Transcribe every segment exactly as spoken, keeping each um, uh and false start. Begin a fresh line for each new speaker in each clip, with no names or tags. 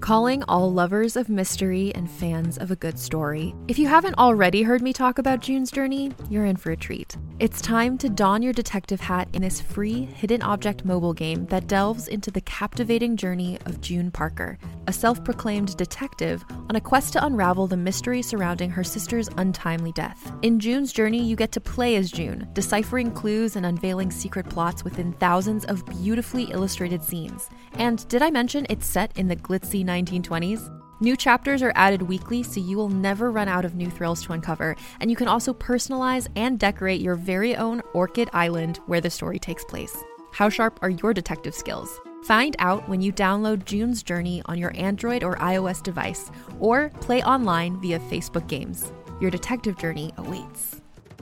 calling all lovers of mystery and fans of a good story. If you haven't already heard me talk about June's Journey, you're in for a treat. It's time to don your detective hat in this free hidden object mobile game that delves into the captivating journey of June Parker, a self-proclaimed detective on a quest to unravel the mystery surrounding her sister's untimely death. In June's Journey, you get to play as June, deciphering clues and unveiling secret plots within thousands of beautifully illustrated scenes. And did I mention it's set in the glitzy nineteen twenties? New chapters are added weekly, so you will never run out of new thrills to uncover, and you can also personalize and decorate your very own Orchid Island where the story takes place. How sharp are your detective skills? Find out when you download June's Journey on your Android or iOS device, or play online via Facebook Games. Your detective journey awaits.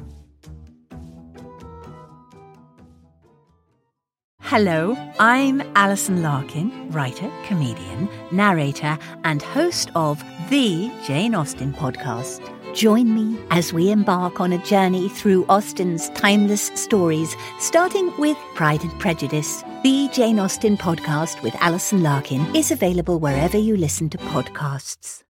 Hello, I'm Alison Larkin, writer, comedian, narrator, and host of the Jane Austen podcast. Join me as we embark on a journey through Austen's timeless stories, starting with Pride and Prejudice. The Jane Austen podcast with Alison Larkin is available wherever you listen to podcasts.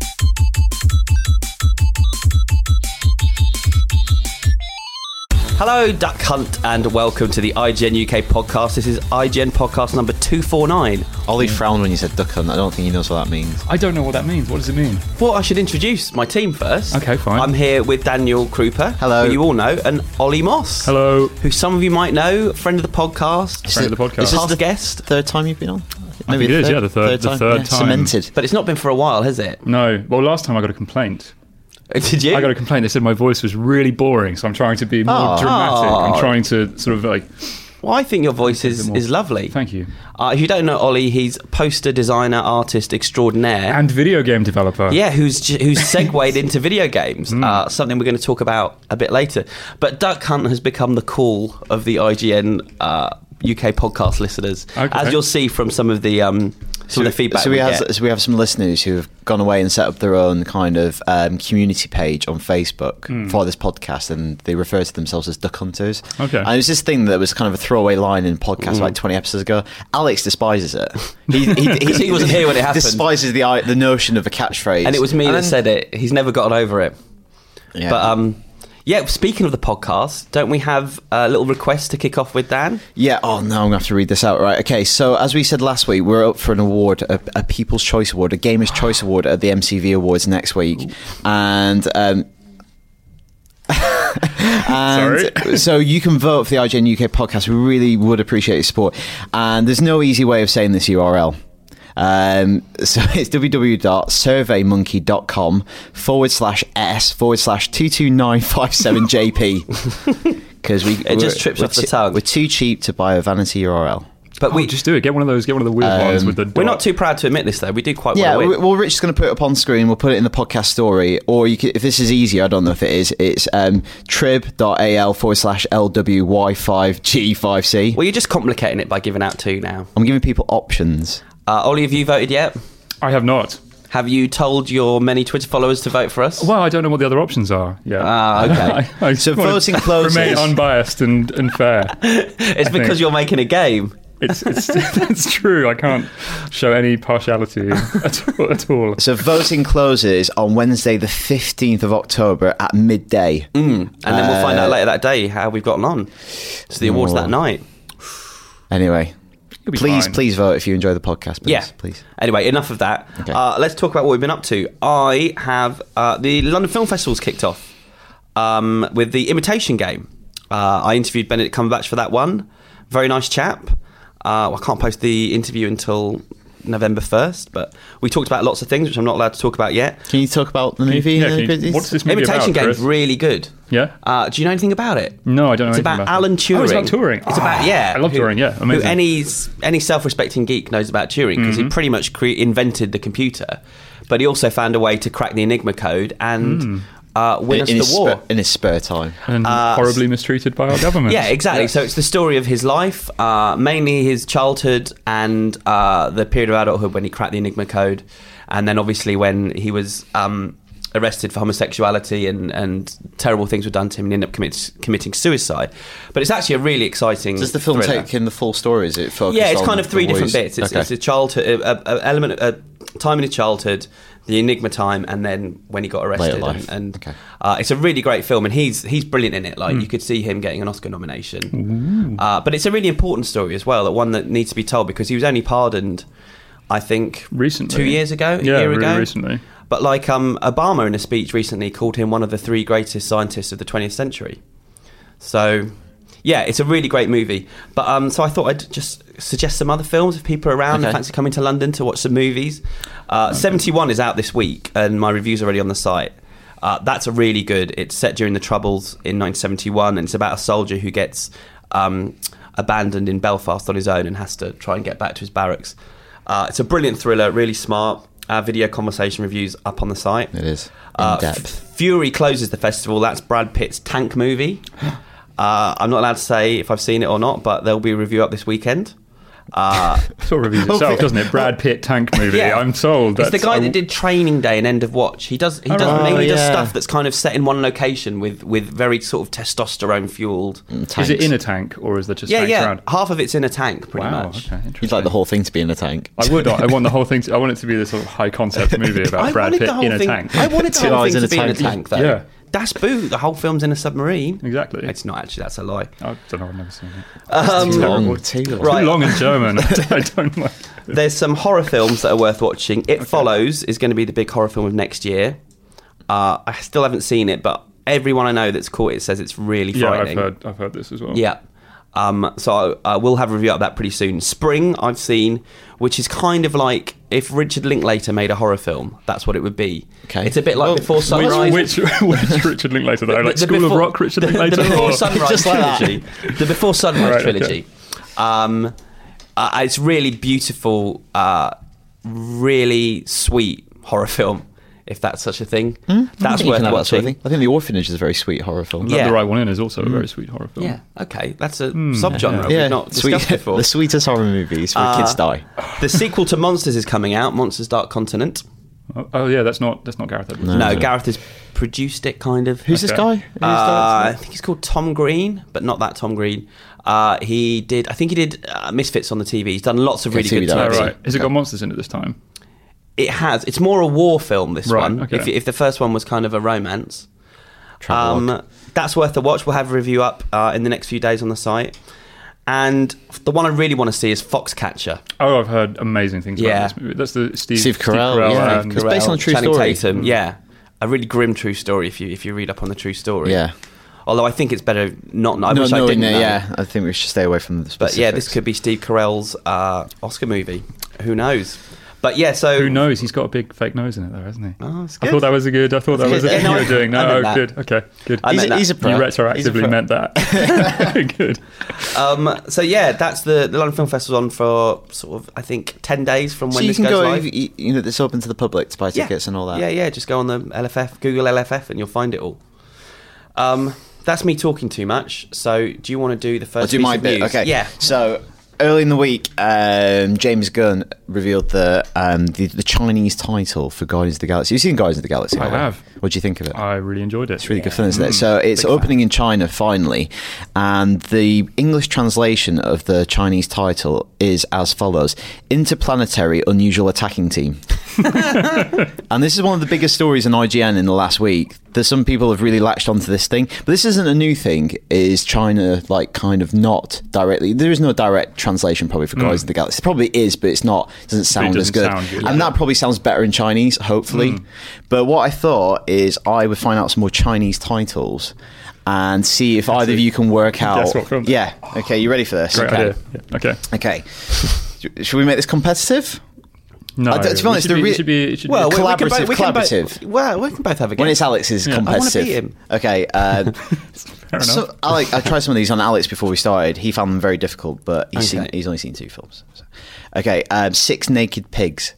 Hello, Duck Hunt, and welcome to the I G N U K podcast. This is I G N podcast number two forty-nine.
Ollie frowned when you said Duck Hunt. I don't think he knows what that means.
I don't know what that means. What does it mean?
Well, I should introduce my team first.
Okay, fine.
I'm here with Daniel Krupa,
Hello.
who you all know, and Ollie Moss.
Hello.
Who some of you might know, friend of the podcast.
Friend of the podcast.
Is this
Past
the guest?
Third time you've been on?
I think it is, yeah, the third- the third time.
Cemented.
But it's not been for a while, has it?
No. Well, last time I got a complaint.
Did you?
I got a complaint. They said my voice was really boring, so I'm trying to be more
Oh.
dramatic.
Oh.
I'm trying to sort of like...
Well, I think your voice is,
more-
is lovely.
Thank you.
Uh, if you don't know Ollie, he's poster designer, artist extraordinaire.
And video game developer.
Yeah, who's who's segued into video games,
Mm.
uh, something we're going to talk about a bit later. But Duck Hunt has become the call of the I G N uh, U K podcast listeners,
Okay.
as you'll see from some of the um, some of the feedback
So we,
we
have,
get.
so we have some listeners who have gone away and set up their own kind of um, community page on Facebook
Mm.
for this podcast, and they refer to themselves as Duck Hunters.
Okay.
And it was this thing that was kind of a throwaway line in podcasts
Mm.
like twenty episodes ago. Alex despises it. He, he,
Because he wasn't here when it happened.
Despises the i- the notion of a catchphrase.
And it was me
And
that
then-
said it. He's never gotten over it.
Yeah.
But um, yeah, speaking of the podcast, don't we have a little request to kick off with, Dan?
Yeah, oh no, I'm going to have to read this out. Right, okay, so as we said last week, we're up for an award, a, a People's Choice Award, a Gamer's Choice Award at the M C V Awards next week. Ooh. And... Um, and
Sorry.
so you can vote for the I G N U K podcast. We really would appreciate your support. And there's no easy way of saying this U R L. Um, so it's www.surveymonkey.com forward slash s forward slash two two nine five seven J P. Because we
It just trips off the tongue.
We're too cheap to buy a vanity U R L.
But
Oh,
we
just do it. Get one of those. Get one of the weird
Um,
ones with the. Dot.
we're not too proud to admit this, though. We do quite
Yeah,
well.
we- well, Rich is going to put it up on screen. We'll put it in the podcast story. Or you can, if this is easier, I don't know if it is, it's um, trib.al forward slash LWY5G5C.
Well, you're just complicating it by giving out two now.
I'm giving people options.
Uh, Ollie, have you voted yet?
I have not.
Have you told your many Twitter followers to vote for us?
Well, I don't know what the other options are. Yeah.
Ah, okay.
I, I
So
wanna
voting closes.
Remain unbiased and, and fair.
It's
I
because
think.
you're making a game.
It's it's it's true. I can't show any partiality at all. At all.
So voting closes on Wednesday, the fifteenth of October at midday.
Mm. And then we'll find out
Uh,
later that day how we've gotten on. So the awards
Oh.
that night.
Anyway,
You'll be
please,
fine.
please vote if you enjoy the podcast. Please,
Yeah.
please.
Anyway, enough of that.
Okay.
Uh, let's talk about what we've been up to. I have uh, the London Film Festival's kicked off um, with the Imitation Game. Uh, I interviewed Benedict Cumberbatch for that one. Very nice chap. Uh, I can't post the interview until November first, but we talked about lots of things which I'm not allowed to talk about yet.
Can you talk about the movie?
Yeah,
in
can
a
you-
bit?
what's this movie
Imitation
about,
Game's
Chris?
really good.
Yeah.
Uh, do you know anything about it?
No, I don't know
It's
anything
about
about
Alan
it.
Turing.
Oh, it's about Turing.
It's about,
Ah,
yeah.
I love
who-
Turing, yeah.
Who
Amazing.
any, any self-respecting geek knows about Turing because he pretty much cre- invented the computer, but he also found a way to crack the Enigma code and
Mm.
uh, win
in,
us
in
the
his
war.
spare, in his spare time.
And
Uh,
horribly mistreated by our government.
Yeah, exactly. So it's the story of his life, uh, mainly his childhood and uh, the period of adulthood when he cracked the Enigma code, and then obviously when he was um, arrested for homosexuality and, and terrible things were done to him and he ended up commit, committing suicide. But it's actually a really exciting
Does the film
thriller.
take in the full story? Is it focused
Yeah, it's
on
kind of three
the
different
boys?
bits. It's,
Okay.
it's a childhood a, a, a element, a time in his childhood, the Enigma time, and then when he got arrested.
Later life.
And, and
Okay.
uh, it's a really great film, and he's he's brilliant in it. Like you could see him getting an Oscar nomination. Uh, but it's a really important story as well, that one that needs to be told, because he was only pardoned, I think,
Recently.
two years ago, a
Yeah,
year
really
ago.
recently.
But like um, Obama in a speech recently called him one of the three greatest scientists of the twentieth century. So, yeah, it's a really great movie. But um, so I thought I'd just suggest some other films if people are around
Okay.
and fancy coming to London to watch some movies. Uh, seventy-one is out this week, and my review's already on the site. Uh, that's a really good. It's set during the Troubles in nineteen seventy-one, and it's about a soldier who gets um, abandoned in Belfast on his own and has to try and get back to his barracks. Uh, it's a brilliant thriller, really smart. Our video conversation reviews up on the site.
It is in
Uh,
depth.
F- Fury closes the festival. That's Brad Pitt's tank movie. Uh, I'm not allowed to say if I've seen it or not, but there'll be a review up this weekend. Uh,
Sort of reviews itself, doesn't it? Brad Pitt tank movie.
Yeah.
I'm sold.
it's the
That's-
guy
I-
that did Training Day and End of Watch. He does he does
Oh,
mainly does
yeah.
stuff that's kind of set in one location with, with very sort of testosterone fueled.
Is it in a tank or is there just
Yeah,
tanks
yeah.
around?
Half of it's in a tank, pretty
Wow.
much.
Okay. Interesting.
You'd like the whole thing to be in a tank.
I would. I want the whole thing. To, I want it to be this sort of high concept movie about
I
Brad
wanted
Pitt
the whole
in a
thing.
tank.
I wanted the
Two
whole
eyes
thing
in
to
a
be in a
tank.
tank, though.
Yeah.
Das Boot. The whole film's in a submarine.
Exactly.
It's not actually. That's a lie.
I don't know. I've never seen it.
Um,
Too long.
terrible.
Too long.
Right.
Too long in German. I don't like.
There's some horror films that are worth watching. It Follows is going to be the big horror film of next year. Uh, I still haven't seen it, but everyone I know that's caught it says it's really
Yeah, I've
frightening.
heard. I've heard this as well.
Yeah. Um, so I, I will have a review of that pretty soon. Spring, I've seen, which is kind of like if Richard Linklater made a horror film. That's what it would be.
Okay.
It's a bit like
Well,
Before
Which,
Sunrise.
which, which Richard Linklater though? Like
The
School
Before-
of Rock Richard
the,
Linklater?
The Before
or-
Sunrise
Just like that.
trilogy. The Before Sunrise
Right, okay.
trilogy. Um, uh, it's really beautiful, uh, really sweet horror film, if that's such a thing.
I
That's
think you
worth
can have that
watching.
sort of thing. I think The Orphanage is a very sweet horror film.
Love
Yeah.
the Right One In is also a very sweet horror film.
Yeah, okay. That's a subgenre
Yeah,
we've not
sweet,
discussed before.
the sweetest horror movies where
Uh,
kids die.
The sequel to Monsters is coming out, Monsters Dark Continent.
Oh, oh yeah, that's not that's not Gareth Edwards.
No.
No, Gareth has produced it, kind of.
Who's this
okay.
guy? Who's
Uh, I
that?
think he's called Tom Green, but not that Tom Green. Uh, he did, I think he did uh, Misfits on the T V. He's done lots of
Yeah,
really
T V
good T V.
Oh,
director.
right. Has it got monsters in it this time?
It has. It's more a war film, this
Right,
one.
okay.
If, if the first one was kind of a romance.
Travelodge.
Um, that's worth a watch. We'll have a review up uh, in the next few days on the site. And the one I really want to see is Foxcatcher.
Oh, I've heard amazing things
Yeah.
about this movie. That's the Steve,
Steve Carell, yeah.
and
It's based on a true
Channing
story.
Tatum, yeah. A really grim true story if you if you read up on the true story.
Yeah.
Although I think it's better not. I
no,
wish
no,
I didn't
no,
know.
yeah. I think we should stay away from the
But
specifics.
yeah, this could be Steve Carell's uh, Oscar movie. Who knows? But yeah, so
Who knows? He's got a big fake nose in it, though, hasn't he?
Oh, it's
I
good.
thought that was a good. I thought that
It's
was a
good.
thing
Yeah,
you
no,
were doing.
I
No,
meant
oh,
that.
good. Okay, good.
I
He's,
meant
a, he's a
that.
pro.
You
He's a
retroactively
pro.
meant that. good.
Um, so yeah, that's the the London Film Festival's on for sort of I think ten days from
So
when
you
this
can
goes
go,
live.
you, you know, it's open to the public to buy tickets and all that.
Yeah, yeah. Just go on the L F F, Google L F F, and you'll find it all. Um, that's me talking too much. So do you want to do the first?
I'll do
piece
my
of
bit.
news?
Okay.
Yeah.
So early in the week, um, James Gunn revealed the, um, the the Chinese title for Guardians of the Galaxy. You've seen Guardians of the Galaxy?
I
haven't you?
have.
What do you think of it?
I really enjoyed it.
It's really good fun, isn't it? So it's
big
opening in China finally, and the English translation of the Chinese title is as follows: Interplanetary Unusual Attacking Team. And this is one of the biggest stories in I G N in the last week. There's some people have really latched onto this thing, but this isn't a new thing. Is China like kind of not directly? There is no direct translation probably for Guardians of the Galaxy. It probably is, but it's not. Doesn't sound as
doesn't
good.
sound good,
and
yeah.
that probably sounds better in Chinese, hopefully. But what I thought is I would find out some more Chinese titles and see if either of you can work out.
Guess what film?
Yeah. Okay. You ready for this?
Great
okay.
idea. Yeah. Okay.
Okay. Should we make this competitive?
No,
I don't- to be honest,
it should
the
be,
re-
it should be. It should
Well,
be
we, we can
Collaborative,
both, we can both-
collaborative.
well, we can both have a go.
When it's Alex's
Yeah. I wanna
competitive.
beat him.
Okay. Um,
fair enough.
so, Alex, I tried some of these on Alex before we started. He found them very difficult, but he's,
Okay.
seen, he's only seen two films. So. Okay. Um, Six Naked Pigs.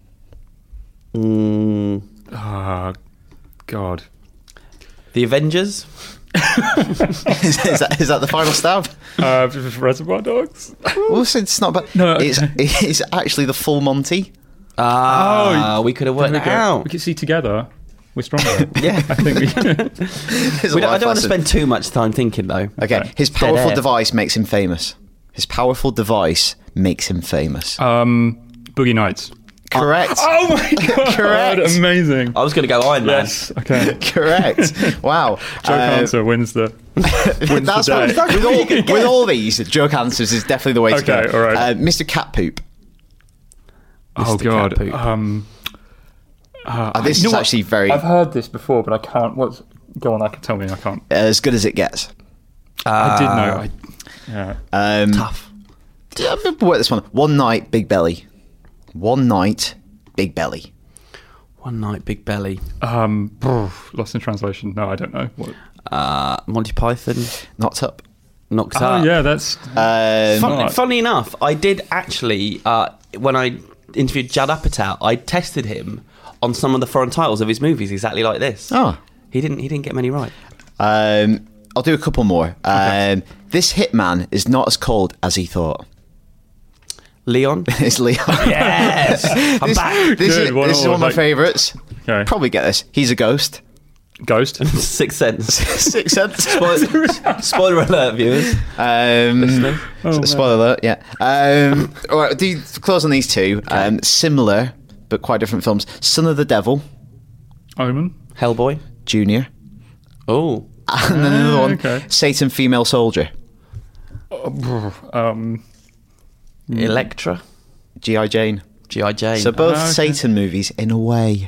Mm,
Ah, God.
the Avengers.
is, is that, is that the final stab?
Uh, Reservoir Dogs.
Well, it's not bad.
No,
it's,
okay.
it's actually the Full Monty.
Ah, we could have worked
There
that
we go.
out.
We can see together. We're stronger.
Yeah.
I think we can.
There's a
We don't,
life
I don't want to
lesson.
spend too much time thinking though.
Okay, his
Dead
powerful
air.
device makes him famous. His powerful device makes him famous.
um, Boogie Nights.
Correct.
Oh my god!
Correct.
Amazing.
I was going to go Iron Man.
Yes. Okay.
Correct. Wow.
Joke
Uh,
answer wins the. Wins
That's
the
what,
day.
with, all, with all these, joke answers is definitely the way to
Okay,
go.
all right.
Uh, Mister Cat Poop.
Oh
Mister
god.
Cat Poop.
Um. Uh,
Uh, this
you know
is
what?
actually very
I've heard this before, but I can't. What's go on? I can tell me. I can't.
as good as it gets.
I did know. I, yeah.
Um,
Tough.
I'm going to work this one. One night, Big Belly. One night, Big Belly.
One Night, Big Belly.
Um. Lost in translation. No, I don't know. What?
Uh, Monty Python.
Knocked up.
Knocked
Oh
Up.
yeah, that's.
Um,
Fun,
Smart.
Funny enough, I did actually, uh, when I interviewed Judd Apatow, I tested him on some of the foreign titles of his movies exactly like this.
Oh.
He didn't He didn't get many right.
Um, I'll do a couple more. Um, this hitman is not as cold as he thought.
Leon.
It's Leon.
Yes! I'm
this,
back.
This
Good,
is,
one
this is
all,
one of my
like-
favourites.
Okay.
Probably get this. He's a ghost.
Ghost.
Sixth Sense.
Sixth Sense.
Spoiler, spoiler alert, viewers.
Um,
Listening.
Oh, man.
spoiler alert, yeah. Um, all right, do close on these two. Um, similar, but quite different films. Son of the Devil,
Omen.
Hellboy.
Junior.
Oh.
And then another one,
okay.
Satan Female Soldier,
Um.
Electra.
G I. Jane.
G I. Jane.
So both
Ah, okay.
Satan movies, in a way.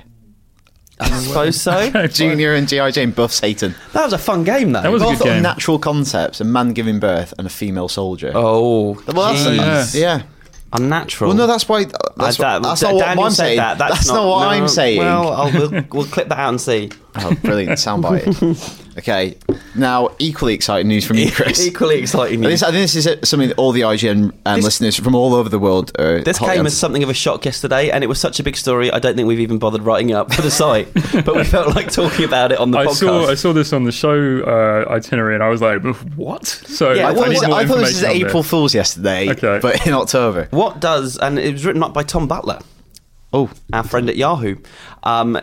I suppose so.
Junior and G I. Jane, both Satan.
That was a fun game, though.
That was a
Both
good game.
unnatural concepts, a man giving birth and a female soldier.
Oh,
Well, that's
jeez.
yeah.
Unnatural.
Well, no, that's why. That's,
I- that-
that's
Da-
not what
Daniel
I'm
said
saying.
that.
That's, not, what
no,
I'm saying.
Well, I'll, we'll, we'll clip that out and see.
Oh, brilliant soundbite. Okay, now equally exciting news from you, Chris.
Equally exciting
This,
news.
I think this is something that all the I G N um,
This-
listeners from all over the world are
This
hotly
came
on-
as something of a shock yesterday, and it was such a big story. I don't think we've even bothered writing it up for the site, but we felt like talking about it on the
I
podcast.
saw I saw this on the show uh, itinerary, and I was like, "What?" So
Yeah,
I
I,
well,
thought,
need
it was-
more
I thought this was
information on
April
this.
Fool's yesterday,
Okay.
but in October.
What does, and it was written up by Tom Butler,
Oh,
our friend at Yahoo. Um,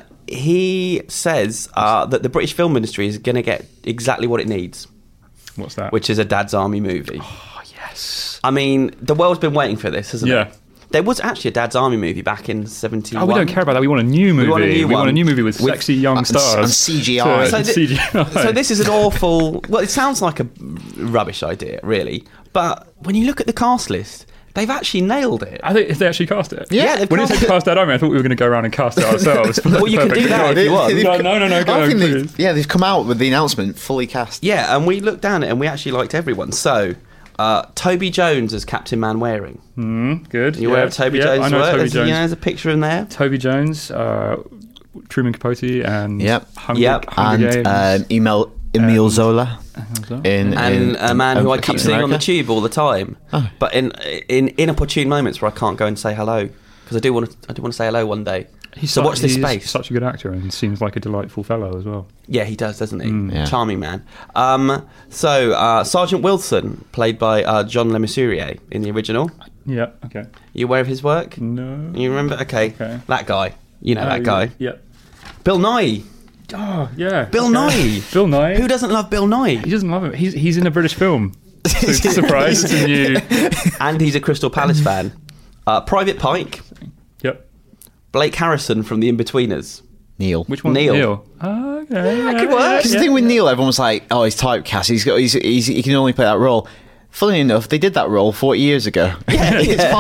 he says uh, that the British film industry is going to get exactly what it needs,
What's that?
which is a Dad's Army movie.
Oh yes.
I mean, the world's been waiting for this, hasn't
Yeah.
it? There was actually a Dad's Army movie back in seventy-one.
Oh, we don't care about that. We want a new movie.
want a new
We want a
one.
new movie with,
With-
sexy young
and-
stars
and C G I.
To-
So,
and
thi-
C G I.
so this is an awful. Well, it sounds like a rubbish idea, really. But when you look at the cast list, they've actually nailed it.
I think if they actually cast it.
Yeah, they've
When you
cast
said
it.
cast that army, I thought we were going to go around and cast it ourselves.
Well, you can do that if you want.
They've-
No, no, no, no, go,
I think they've-
please.
yeah, they've come out with the announcement fully cast.
Yeah, and we looked down it, and we actually liked everyone. So, uh, Toby Jones as Captain Manwaring.
Mm, good.
You aware of Toby
yeah,
Jones'
I know
work?
Toby
There's,
Jones.
You know, there's a picture in there.
Toby Jones, uh, Truman Capote, and
Yep.
Hunger,
Yep.
Hunger
And
Games.
um, Emil, Emil
Um,
Zola in,
And
in,
a man
in,
who
um,
I keep
Captain
seeing on the
America.
tube all the time,
Oh.
but in in inopportune moments where I can't go and say hello because I do want to. I do want to say hello one day.
He's
so
su-
watch this
he's
space.
such a good actor and seems like a delightful fellow as well.
Yeah, he does, doesn't he?
Mm.
Yeah.
Charming man. Um, so uh, Sergeant Wilson, played by uh, John Le Mesurier in the original.
Yeah. Okay.
You aware of his work?
No.
You remember? Okay,
Okay.
that guy. You know
Oh,
that guy.
Yeah.
Bill Nye.
Oh yeah.
Bill
okay.
Nye.
Bill Nye.
Who doesn't love Bill Nye?
He doesn't love him. He's he's in a British film. So surprise! It's a new.
And he's a Crystal Palace fan. Uh, Private Pike.
Yep.
Blake Harrison from The Inbetweeners.
Neil.
Which one?
Neil.
Neil. Oh, okay. Yeah,
could work.
Because the thing with Neil, everyone was like, "Oh, he's typecast. He's got. He's, he's he can only play that role." Funnily enough, they did that role forty years ago.
Yeah,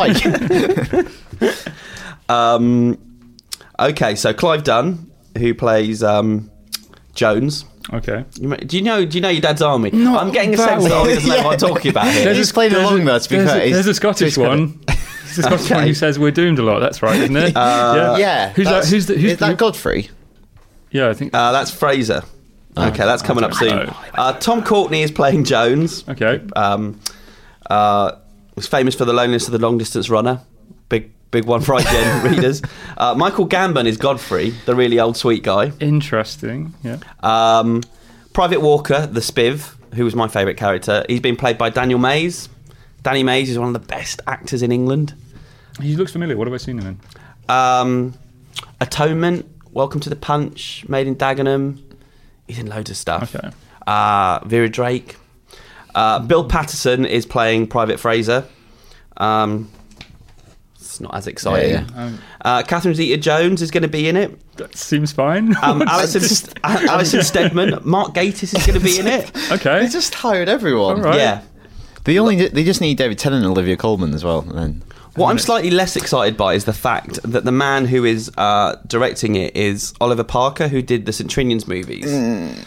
it's Pike.
Um, okay, so Clive Dunn, who plays um, Jones.
Okay.
You may- Do you know? Do you know your Dad's Army?
Not
I'm getting a
that
sense that
one.
Ollie doesn't know what I'm talking about here.
There's
He's
a-
played
there's
along
a-
though, to be
there's
fair.
A,
He's-
there's a Scottish
to his credit.
one. There's a Scottish one
Okay.
who says we're doomed a lot. That's right, isn't it?
Uh,
Yeah.
Who's that?
that's-
Who's the? Who's
is that Godfrey?
Yeah, I think.
Uh, that's Fraser. Okay, that's coming up soon.
know.
Uh, Tom Courtney is playing Jones.
Okay.
Um, uh, was famous for The Loneliness of the Long Distance Runner. Big, big one for I G N readers. Uh, Michael Gambon is Godfrey, the really old sweet guy.
Interesting. Yeah.
Um, Private Walker, the Spiv, who was my favourite character. He's been played by Daniel Mays. Danny Mays is one of the best actors in England.
He looks familiar. What have I seen him in?
Um, Atonement, Welcome to the Punch, Made in Dagenham. He's in loads of stuff.
Okay.
Uh, Vera Drake. Uh, Bill Patterson is playing Private Fraser. Um, it's not as exciting.
Yeah,
Um,
Uh, Catherine Zeta-Jones is going to be in it.
that seems fine.
Um, Alison, Alison Steadman, Mark Gatiss is going to be in it.
okay.
They just hired everyone.
All right.
Yeah.
They only they just need David Tennant and Olivia Colman as well. And then
What I'm slightly less excited by is the fact that the man who is uh, directing it is Oliver Parker, who did the Saint Trinian's movies. Mm.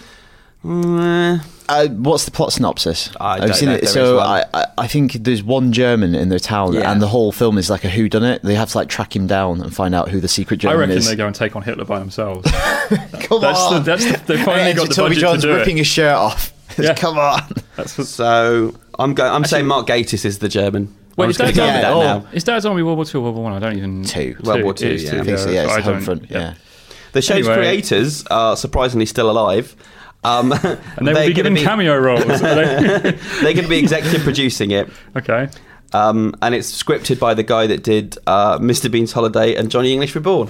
Mm,
Uh, what's the plot synopsis?
I
I've
don't
seen
know
it.
if there
So
is one.
I, I, I think there's one German in their town,
Yeah.
and the whole film is like a whodunit. They have to like track him down and find out who the secret
I
German
reckon
is.
they go and take on Hitler by themselves.
Come
That's the,
on,
that's the, they finally
And
got the
Toby
budget
John's
to do
ripping
it.
his shirt off.
Yeah.
Come on.
That's what,
so I'm go- I'm saying Mark Gatiss is the German.
Wait,
I'm
is
just
that
going to
Yeah,
that
oh.
now.
is Dad's Army World War Two or World War One? I don't even.
Two.
World War Two,
It is
yeah.
two,
I
I think so. Yeah, it's
I
the home
don't-
front. Yeah.
The show's
Anyway.
creators are surprisingly still alive. Um,
And they will be given cameo roles. Are they?
They're going to be executive producing it.
Okay.
Um, and it's scripted by the guy that did uh, Mister Bean's Holiday and Johnny English Reborn.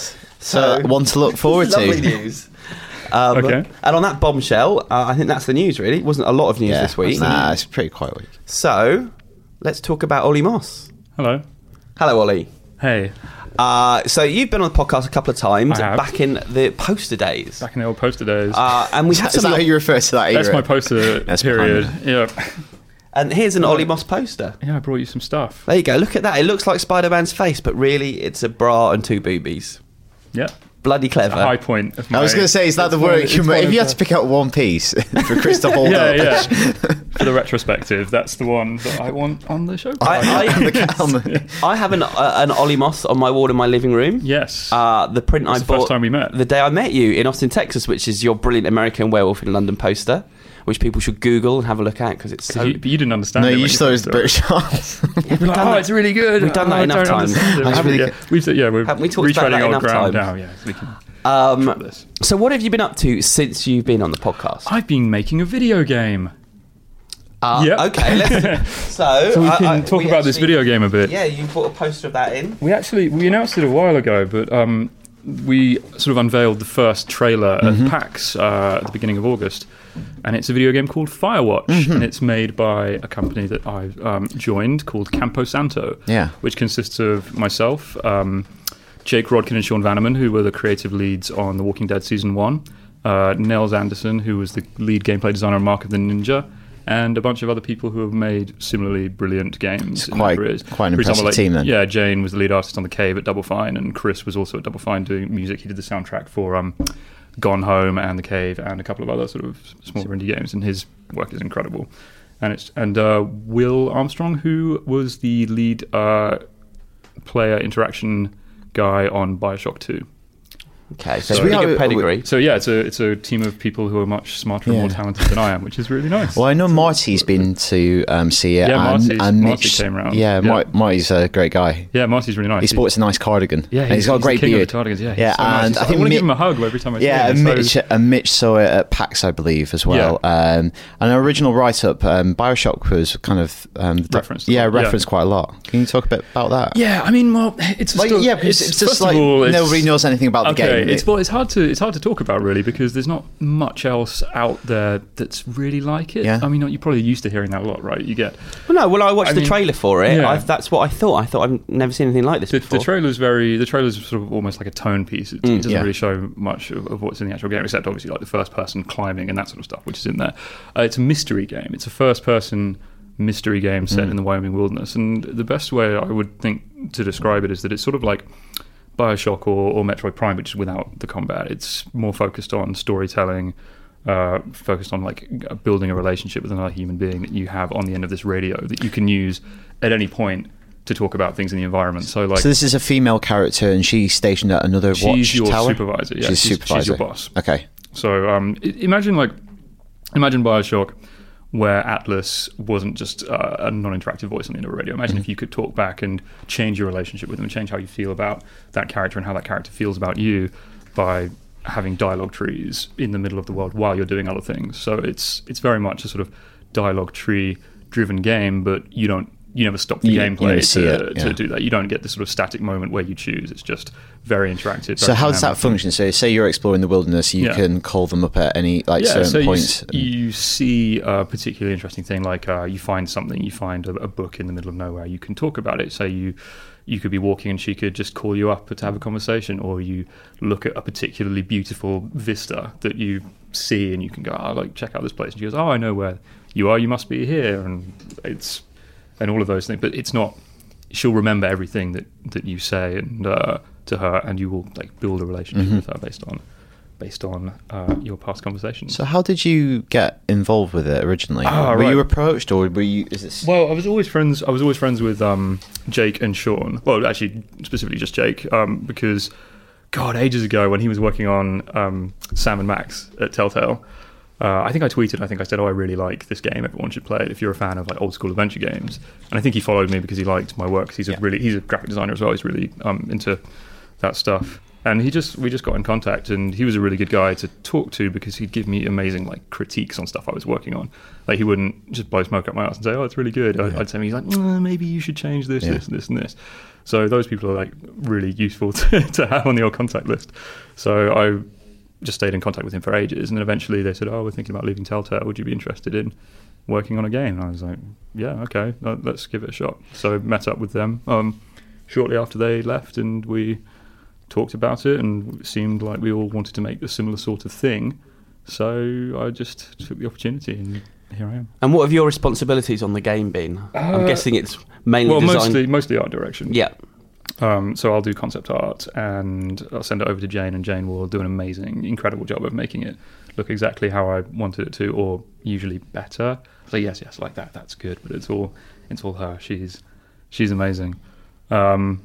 So one to look forward
lovely
to.
news. Um,
Okay.
And on that bombshell, uh, I think that's the news, really. It wasn't a lot of news
Yeah,
this week.
Nah, it's a pretty quiet week.
So, let's talk about Ollie Moss.
Hello.
Hello, Ollie.
Hey.
Uh, so, you've been on the podcast a couple of times,
I have.
back in the poster days.
Back in the old poster days.
Uh, and we
Is
had
that
some.
how you refer to that era?
That's my poster
That's
period.
behind
Yeah.
And here's an Ollie Moss poster.
Yeah, I brought you some stuff.
There you go. Look at that. It looks like Spider-Man's face, but really, it's a bra and two boobies.
Yeah.
Bloody clever.
A high point of my,
I was going to say, is that
it's
the
one of
work?
the- it's one
If
of
you had
the-
to pick out one piece for Chris to hold
Yeah,
up,
yeah. For the retrospective, that's the one that I want on the show.
I, I,
on the-
I have an, uh, an Ollie Moss on my wall in my living room.
Yes.
Uh, the print I
the
bought
first time we met.
the day I met you in Austin, Texas, which is your brilliant American Werewolf in London poster, which people should Google and have a look at because it's so.
you, but you didn't understand
No,
it.
you
when
just thought it was
saw
the British Isles.
Yeah, we've
Like,
done
oh,
that.
it's really good.
We've done that
Oh, I
enough
don't
times.
understand it.
That's
Haven't-
really
yeah,
good.
We've said, yeah, we're
Haven't we talked about
retreading
that
old
enough
ground
times?
now. Yeah, we can
Um,
drop this.
so, what have you been up to since you've been on the podcast?
I've been making a video game.
Uh,
Yep.
Okay, let's. So,
So we
I-
can
I-
talk
we
about this
actually-
video game a bit.
Yeah, you brought a poster of that in.
We actually we announced it a while ago, but um, we sort of unveiled the first trailer
Mm-hmm.
at PAX uh, at the beginning of August, and it's a video game called Firewatch,
Mm-hmm.
and it's made by a company that I um, joined called Campo Santo,
Yeah.
which consists of myself, um, Jake Rodkin and Sean Vanneman, who were the creative leads on The Walking Dead Season one, uh, Nels Anderson, who was the lead gameplay designer on Mark of the Ninja, and a bunch of other people who have made similarly brilliant games.
It's
in
quite-
their careers.
quite an
For example,
impressive
like,
team then.
Yeah, Jane was the lead artist on The Cave at Double Fine, and Chris was also at Double Fine doing music. He did the soundtrack for um, Gone Home and The Cave and a couple of other sort of smaller indie games, and his work is incredible. And it's and uh, Will Armstrong, who was the lead uh, player interaction guy on Bioshock two.
Okay, so
So
pretty
we
good
are-
pedigree.
So yeah, it's a it's a team of people who are much smarter and more
Yeah.
talented than I am, which is really nice.
Well, I know Marty's been to um, see it.
Yeah,
and,
Marty's-
and
Marty
Mitch
came round.
Yeah,
Yeah.
Mar- Marty's a great guy.
Yeah, Marty's really nice.
He sports a nice cardigan.
Yeah,
and he's got a
the
great
king of
beard.
the cardigans. Yeah, he's
yeah,
so nice.
and
He's-
I think
I want to
Mi-
give him a hug every time I see
Yeah,
him.
and
He's so-
Mitch, and Mitch saw it at PAX, I believe, as well. Um, and our original write-up, um, Bioshock was kind of um, the-
Referenced a
Yeah,
lot, yeah.
referenced quite a lot. Can you talk a bit about that?
Yeah, I mean, well, it's
Like,
still,
yeah, because it's, just
first of
like
all, it's-
nobody knows anything about the
okay,
game.
it's well, it's hard to it's hard to talk about really because there's not much else out there that's really like it.
Yeah.
I mean, you're probably used to hearing that a lot, right? You get
Well, no, well, I watched
I
the
mean,
trailer for it.
yeah.
I, that's what I thought. I thought I've never seen anything like this
the,
before.
the trailer's very the trailer's sort of almost like a tone piece. It, it doesn't
yeah.
really show much of, of what's in the actual game, except obviously like the first person climbing and that sort of stuff, which is in there. Uh, it's a mystery game. It's a first person mystery game set in the Wyoming wilderness, and the best way I would think to describe it is that it's sort of like Bioshock or, or Metroid Prime, which is without the combat. It's more focused on storytelling, uh, focused on like building a relationship with another human being that you have on the end of this radio that you can use at any point to talk about things in the environment. So like
so this is a female character, and she's stationed at another
she's
watch
your
tower.
supervisor. Yeah,
she's,
she's,
supervisor.
she's your boss.
Okay.
So um, i- imagine like imagine Bioshock, where Atlas wasn't just uh, a non-interactive voice on the end of a radio. Imagine if you could talk back and change your relationship with them, and change how you feel about that character and how that character feels about you by having dialogue trees in the middle of the world while you're doing other things. So it's it's very much a sort of dialogue tree driven game, but you don't you never stop the
You- you
gameplay
never see
to,
it, yeah.
to do that. You don't get this sort of static moment where you choose. It's just very interactive.
So
very
how does that
dynamic.
function? So say you're exploring the wilderness, you
Yeah.
can call them up at any like certain
so you,
points.
s- you see a particularly interesting thing, like uh, you find something, you find a, a book in the middle of nowhere, you can talk about it. Say you you could be walking and she could just call you up to have a conversation, or you look at a particularly beautiful vista that you see and you can go, oh, like check out this place, and she goes, oh, I know where you are, you must be here, and it's and all of those things. But it's not, she'll remember everything that that you say and uh, to her, and you will like build a relationship mm-hmm. with her based on based on uh, your past conversations.
So how did you get involved with it originally?
Ah,
were
right.
you approached, or were you? Is it?
Well, I was always friends. I was always friends with um, Jake and Sean. Well, actually, specifically just Jake, um, because God, ages ago when he was working on um, Sam and Max at Telltale, uh, I think I tweeted. I think I said, "Oh, I really like this game. Everyone should play it if you're a fan of like old school adventure games." And I think he followed me because he liked my work. He's a
yeah.
really he's a graphic designer as well. He's really um, into that stuff. And he just we just got in contact, and he was a really good guy to talk to because he'd give me amazing like critiques on stuff I was working on. Like he wouldn't just blow smoke up my ass and say, "Oh, it's really good." Yeah. I'd say he's like, mm, "Maybe you should change this, yeah. this, this, and this." So those people are like really useful to, to have on your contact list. So I just stayed in contact with him for ages, and then eventually they said, "Oh, we're thinking about leaving Telltale. Would you be interested in working on a game?" And I was like, "Yeah, okay, let's give it a shot." So I met up with them um, shortly after they left, and we talked about it, and it seemed like we all wanted to make a similar sort of thing. So I just took the opportunity, and here I am.
And what have your responsibilities on the game been?
Uh,
I'm guessing it's mainly
well,
design.
mostly mostly art direction.
Yeah.
Um, so I'll do concept art, and I'll send it over to Jane, and Jane will do an amazing, incredible job of making it look exactly how I wanted it to, or usually better. So yes, yes, like that. That's good, but it's all it's all her. She's she's amazing. Um,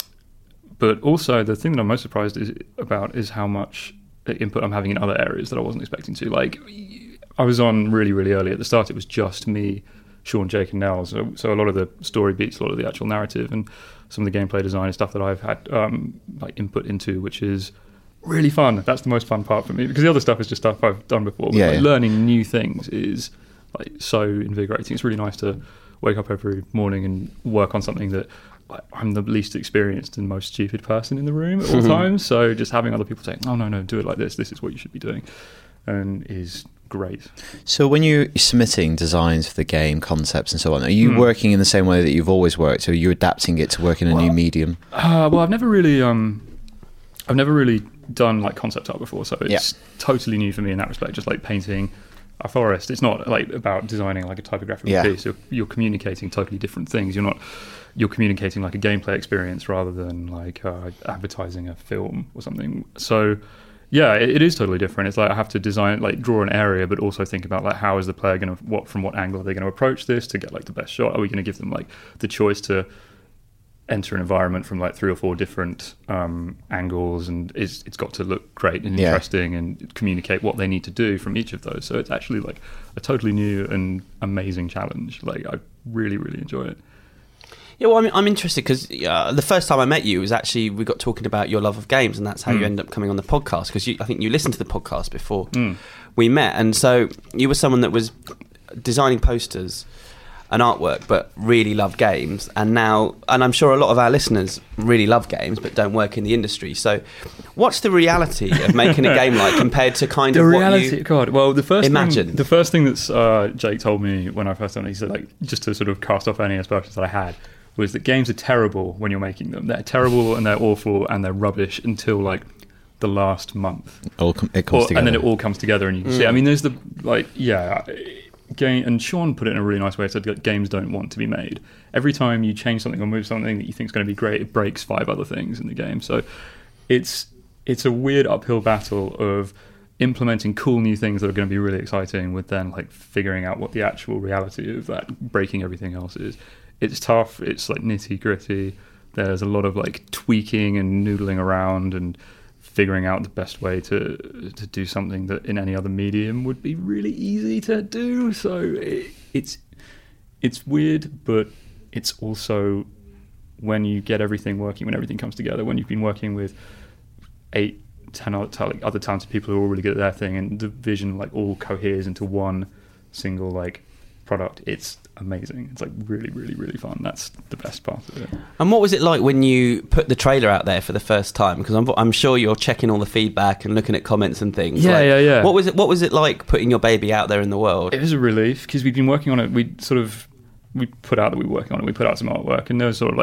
But also, the thing that I'm most surprised is, about is how much input I'm having in other areas that I wasn't expecting to. Like, I was on really, really early. At the start, it was just me, Sean, Jake, and Nell. So, so a lot of the story beats, a lot of the actual narrative, and some of the gameplay design and stuff that I've had um, like input into, which is really fun. That's the most fun part for me, because the other stuff is just stuff I've done before. But
yeah,
like,
yeah.
learning new things is like so invigorating. It's really nice to wake up every morning and work on something that I'm the least experienced and most stupid person in the room at all times. So just having other people saying, "Oh no, no, do it like this. This is what you should be doing," and is great.
So when you're submitting designs for the game, concepts and so on, are you
Hmm.
working in the same way that you've always worked, or are you adapting it to work in a
Well,
new medium?
Uh, well, I've never really, um, I've never really done like concept art before, so it's
Yeah.
totally new for me in that respect. Just like painting a forest, it's not like about designing like a typographical
Yeah.
piece. You're, you're communicating totally different things. You're not. You're communicating like a gameplay experience rather than like uh, advertising a film or something. So, yeah, it, it is totally different. It's like I have to design, like draw an area, but also think about like how is the player going to, what from what angle are they going to approach this to get like the best shot? Are we going to give them like the choice to enter an environment from like three or four different um, angles, and it's, it's got to look great and
Yeah.
interesting and communicate what they need to do from each of those. So it's actually like a totally new and amazing challenge. Like I really, really enjoy it.
Yeah, well, I'm, I'm interested because uh, the first time I met you was actually we got talking about your love of games, and that's how
Mm.
you ended up coming on the podcast, because I think you listened to the podcast before
Mm.
we met, and so you were someone that was designing posters and artwork, but really loved games, and now, and I'm sure a lot of our listeners really love games, but don't work in the industry. So, what's the reality of making a game like compared to kind
The
of
reality,
what you
God. Well, the first
imagine?
thing, the first thing that uh, Jake told me when I first done it, he said, like, just to sort of cast off any aspersions that I had, was that games are terrible when you're making them. They're terrible and they're awful and they're rubbish until like the last month,
All com- it comes
Or-
together.
and then it all comes together and you can see.
Mm.
I mean, there's the like, yeah. Game, and Sean put it in a really nice way. He said that games don't want to be made. Every time you change something or move something that you think is going to be great, it breaks five other things in the game. So it's it's a weird uphill battle of implementing cool new things that are going to be really exciting with then like figuring out what the actual reality of that breaking everything else is. It's tough. It's like nitty gritty. There's a lot of like tweaking and noodling around and figuring out the best way to to do something that in any other medium would be really easy to do. So it, it's it's weird, but it's also when you get everything working, when everything comes together, when you've been working with eight, ten other, ta- other talented people who are all really good at their thing, and the vision like all coheres into one single like product. It's amazing. It's like really, really, really fun. That's the best part of it.
And what was it like when you put the trailer out there for the first time? Because I'm, I'm sure you're checking all the feedback and looking at comments and things.
Yeah,
like,
yeah, yeah.
What was it? What was it like putting your baby out there in the world?
It was a relief because we'd been working on it. We sort of we put out that we were working on it. We put out some artwork, and there was sort of like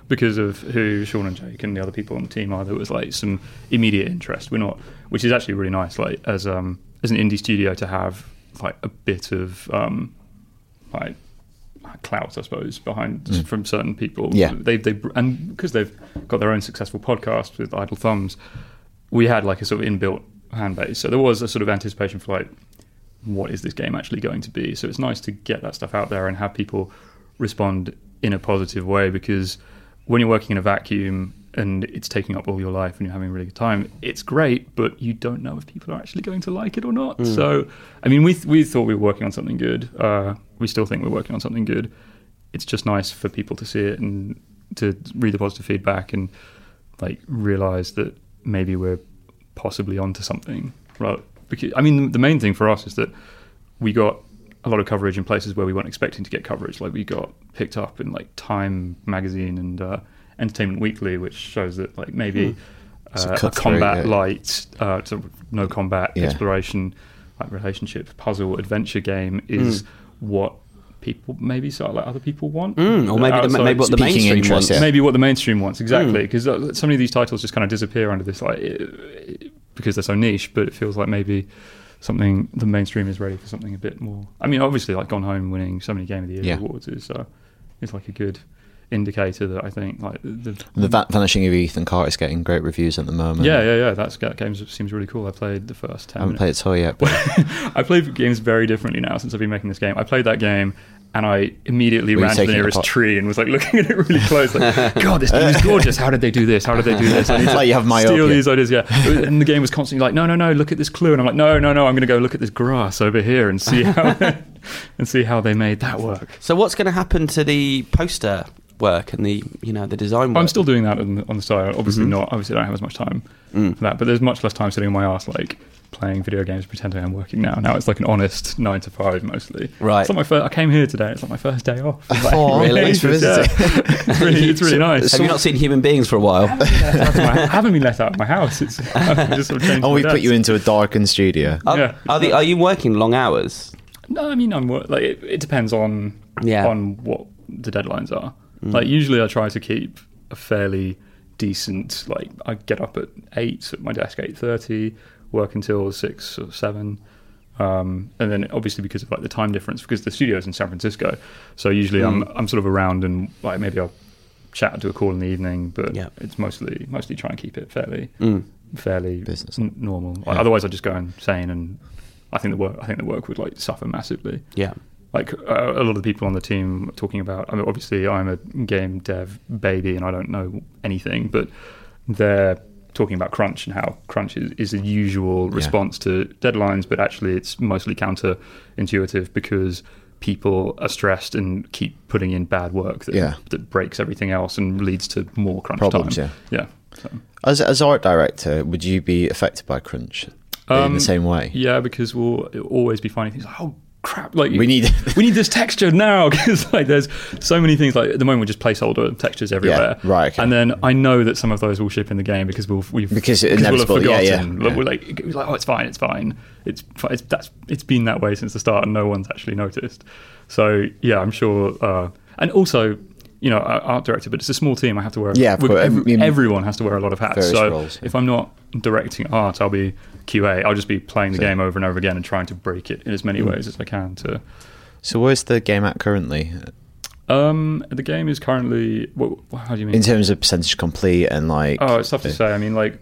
because of who Sean and Jake and the other people on the team are, there was like some immediate interest. We're not, which is actually really nice. Like as um as an indie studio to have like a bit of um like clout, I suppose, behind mm. from certain people.
Yeah,
they they and because they've got their own successful podcast with Idle Thumbs, we had like a sort of inbuilt fan base. So there was a sort of anticipation for like, what is this game actually going to be? So it's nice to get that stuff out there and have people respond in a positive way, because when you're working in a vacuum and it's taking up all your life and you're having a really good time, it's great, but you don't know if people are actually going to like it or not. Mm. So, I mean, we th- we thought we were working on something good. Uh, we still think we're working on something good. It's just nice for people to see it and to read the positive feedback and like realize that maybe we're possibly onto something. Right? Because I mean, the main thing for us is that we got a lot of coverage in places where we weren't expecting to get coverage. Like we got picked up in like Time magazine and uh, Entertainment Weekly, which shows that like maybe hmm. uh, a, a combat yeah. light, uh, sort of no combat yeah. exploration, like relationship, puzzle, adventure game is mm. what people maybe sort of like other people want,
mm, or maybe, the, maybe what the mainstream
interest,
wants.
Yeah.
Maybe
Maybe what the mainstream wants, exactly. Because mm. uh, so many of these titles just kind of disappear under this like it, because they're so niche. But it feels like maybe something the mainstream is ready for something a bit more. I mean, obviously, like Gone Home winning so many Game of the Year
yeah.
awards is uh, is like a good indicator that I think like the,
the Va- Vanishing of Ethan Carter is getting great reviews at the moment.
Yeah, yeah, yeah. That's, that game seems really cool. I played the first ten.
I haven't played it all yet. But
I play games very differently now since I've been making this game. I played that game and I immediately
Were
ran to the nearest tree and was like looking at it really close. Like, God, this game is gorgeous. How did they do this? How did they do this? I need to
like you have myopia.
steal these ideas. Yeah, and the game was constantly like, no, no, no. Look at this clue, and I'm like, no, no, no. I'm going to go look at this grass over here and see how and see how they made that work.
So what's going to happen to the poster work and the you know the design work?
I'm still doing that on the, on the side. Obviously mm-hmm. not. Obviously I don't have as much time mm. for that. But there's much less time sitting on my ass like playing video games, pretending I'm working now. Now it's like an honest nine to five mostly.
Right.
It's like my first. I came here today. It's like my first day off. Like,
oh, really?
Thanks for visiting. Yeah. it's really, it's really nice.
Have you not seen human beings for a while?
I haven't, I haven't been let out of my house. It's just sort of
oh, we put you into a darkened studio.
Are,
yeah.
Are, the, are you working long hours?
No, I mean I'm like it, it depends on
yeah.
on what the deadlines are. Mm. Like usually I try to keep a fairly decent, like I get up at eight at my desk, eight thirty, work until six or seven, um, and then obviously because of like the time difference, because the studio's in San Francisco, so usually mm. I'm I'm sort of around and like maybe I'll chat to a call in the evening, but yeah. it's mostly mostly try and keep it fairly mm. fairly
business
n- normal. Like,
yeah.
otherwise I just go insane, and I think the work I think the work would like suffer massively.
Yeah.
Like uh, a lot of the people on the team talking about, I mean, obviously I'm a game dev baby and I don't know anything, but they're talking about crunch and how crunch is, is a usual
yeah.
response to deadlines, but actually it's mostly counterintuitive because people are stressed and keep putting in bad work that,
yeah.
that breaks everything else and leads to more crunch
problems.
time.
Yeah,
yeah. So.
As as art director, would you be affected by crunch um, in the same way?
Yeah, because we'll always be finding things like, oh, crap, like
we need
we need this texture now, because like there's so many things. Like at the moment we're just placeholder textures everywhere,
yeah, right okay.
And then I know that some of those will ship in the game because we'll we've
because,
because we'll have forgotten.
Yeah, yeah, yeah.
We're like, it was like oh it's fine it's fine it's it's that's it's been that way since the start and no one's actually noticed. So yeah, I'm sure, uh, and also you know art director, but it's a small team. I have to wear
yeah
every, every, everyone has to wear a lot of hats. So
roles, yeah.
if I'm not directing art, I'll be Q A. I'll just be playing the so, game over and over again and trying to break it in as many mm. ways as I can to.
So where's the game at currently?
Um, the game is currently. What, how do you mean?
In terms of percentage complete and like.
Oh, it's tough to say. I mean, like,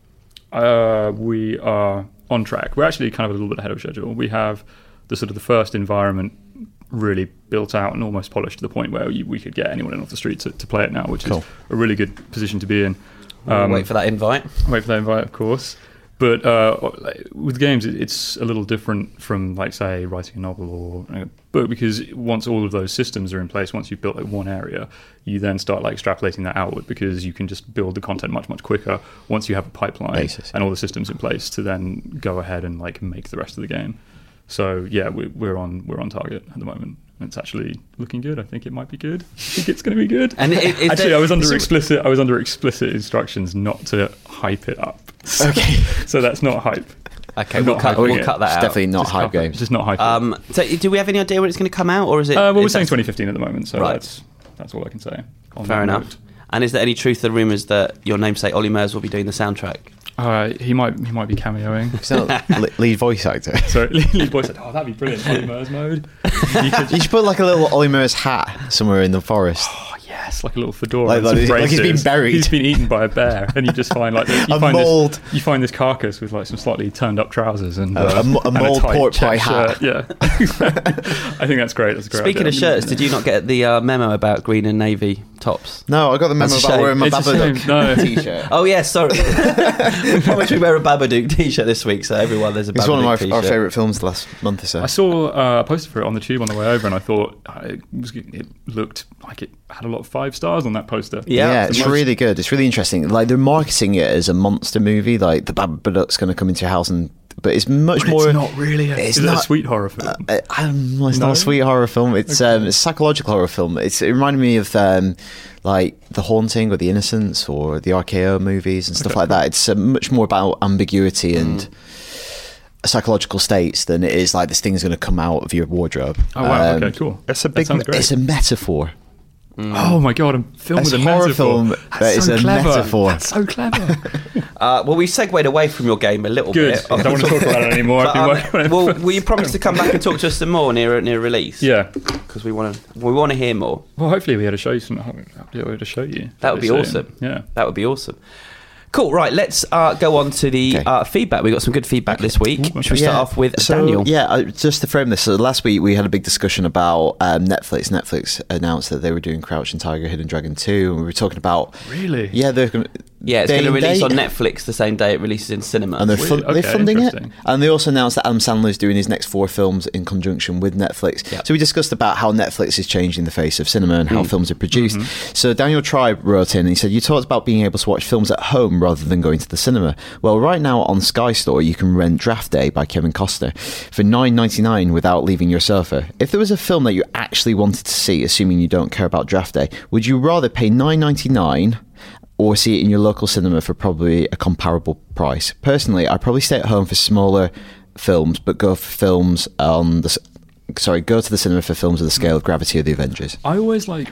uh, we are on track. We're actually kind of a little bit ahead of schedule. We have the sort of the first environment really built out and almost polished to the point where you, we could get anyone in off the street to, to play it now, which
cool.
is a really good position to be in.
Um, we'll wait for that invite.
Wait for that invite, of course. But uh, with games, it's a little different from, like, say, writing a novel or a book, because once all of those systems are in place, once you've built like one area, you then start like extrapolating that outward, because you can just build the content much, much quicker once you have a pipeline
Basis.
and all the systems in place to then go ahead and like make the rest of the game. So yeah, we, we're on we're on target at the moment. It's actually looking good. I think it might be good. I think it's going to be good.
And it, it,
actually,
there,
I was under explicit. I was under explicit instructions not to hype it up. So,
okay,
so that's not hype.
Okay, we'll cut, we'll cut that
it's
out.
Definitely not
just
hype
cut,
games.
Just not hype.
Um, so, do we have any idea when it's going to come out, or is it?
Uh, well, we're
is
saying twenty fifteen at the moment, so
right.
that's that's all I can say. On
Fair
that
enough.
note.
And is there any truth to the rumours that your namesake Ollie Murs will be doing the soundtrack?
Uh, he might he might be cameoing.
He's not li- lead voice actor.
So lead voice said, "Oh, that'd be brilliant, Ollie Murs mode." You could,
You should put like a little Ollie Murs hat somewhere in the forest.
oh yes, like a little fedora,
Like-
and
like
some
he's- like he's
braces.
been buried.
He's been eaten by a bear, and you just find like you
A
find
mould.
This, you find this carcass with like some slightly turned up trousers and
Uh,
uh,
a mo- a
and
mould
tight
pork pie
check
hat.
shirt. Yeah, I think that's great. That's a great.
Speaking
idea.
of shirts, did you not get the uh, memo about green and navy tops?
No, I got the memo
That's a
about
shame.
wearing my
It's a
Babadook
shame, no.
t-shirt.
Oh yes, sorry. We promised we wear a Babadook t-shirt this week, so everyone there's a Babadook
It's one of my
t-shirt.
our favourite films the last month or so.
I saw uh, a poster for it on the tube on the way over, and I thought uh, it, was, it looked like it had a lot of five stars on that poster.
Yeah,
Yeah,
it's
it's
the most-
really good. It's really interesting. Like they're marketing it as a monster movie, like the Babadook's going to come into your house, and but it's much
But
more.
it's not really. A,
it's
is it
not-
a sweet horror film?
Uh, um, it's
No?
not a sweet horror film. It's um, it's a psychological horror film. It's, it reminded me of um, like The Haunting or The Innocents or the R K O movies and stuff
Okay,
like that. It's uh, much more about ambiguity
Mm.
and psychological states than it is like this thing's going to come out of your wardrobe.
Oh wow!
Um,
okay, cool.
It's a
That
big.
sounds great.
It's a metaphor.
Oh my god! A film
It's
with
a
a
horror
metaphor.
film
That's
that is
so
a
clever.
metaphor.
That's so clever.
Uh, well, we segued away from your game a little
Good.
bit.
I don't want to talk about it anymore. I've
But,
been
um,
working on it.
well, will you promise to come back and talk to us some more near near release?
Yeah.
because we want to we want to hear more.
Well, hopefully we had to show you some. Hopefully we had to show you.
That would be
soon.
awesome.
Yeah.
That would be awesome. Cool. Right, let's uh, go on to the
Okay.
uh, feedback. We got some good feedback this week.
Ooh, okay.
Should we start off with
so,
Daniel?
Yeah, uh, just to frame this, so last week we had a big discussion about um, Netflix. Netflix announced that they were doing Crouching Tiger, Hidden Dragon two, and we were talking about
Really?
yeah, they're going
Yeah, it's going to release on Netflix the same day it releases in cinema.
and they're,
Really?
fun- they're
Okay,
funding it.
interesting.
And they also announced that Adam Sandler's doing his next four films in conjunction with Netflix.
Yep.
So we discussed about how Netflix is changing the face of cinema and how films are produced.
Mm-hmm.
So Daniel Tribe wrote in and he said, you talked about being able to watch films at home rather than going to the cinema. Well, right now on Sky Store, you can rent Draft Day by Kevin Costner for nine ninety-nine without leaving your sofa. If there was a film that you actually wanted to see, assuming you don't care about Draft Day, would you rather pay nine ninety-nine or see it in your local cinema for probably a comparable price? Personally, I'd probably stay at home for smaller films, but go for films on the s- sorry, go to the cinema for films of the scale of Gravity or The Avengers.
I always like.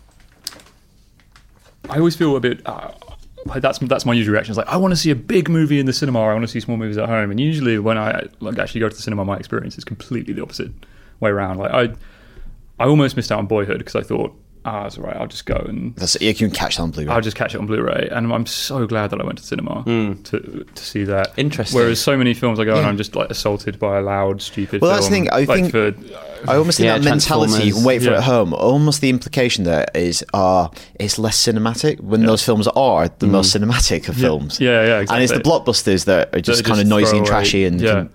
I always feel a bit. Uh, like that's that's my usual reaction. It's like I want to see a big movie in the cinema, or I want to see small movies at home. And usually, when I like actually go to the cinema, my experience is completely the opposite way around. Like I, I almost missed out on Boyhood because I thought, ah, it's all right. I'll just go and
That's, you can catch that on Blu-ray.
I'll just catch it on Blu-ray, and I'm so glad that I went to cinema to to see that.
Interesting.
Whereas so many films I go and
Yeah.
I'm just like assaulted by a loud, stupid.
Well, that's the
film,
thing, I
like
think-
for,
I almost think
Yeah,
that mentality, you can
Transformers.
wait for it
Yeah.
at home. Almost the implication there is, uh, it's less cinematic when those films are the most cinematic of films.
yeah, yeah,
And it's the
exactly.
blockbusters that are just
That
kind of
just
noisy
throw
and
away-
trashy and
yeah.
can-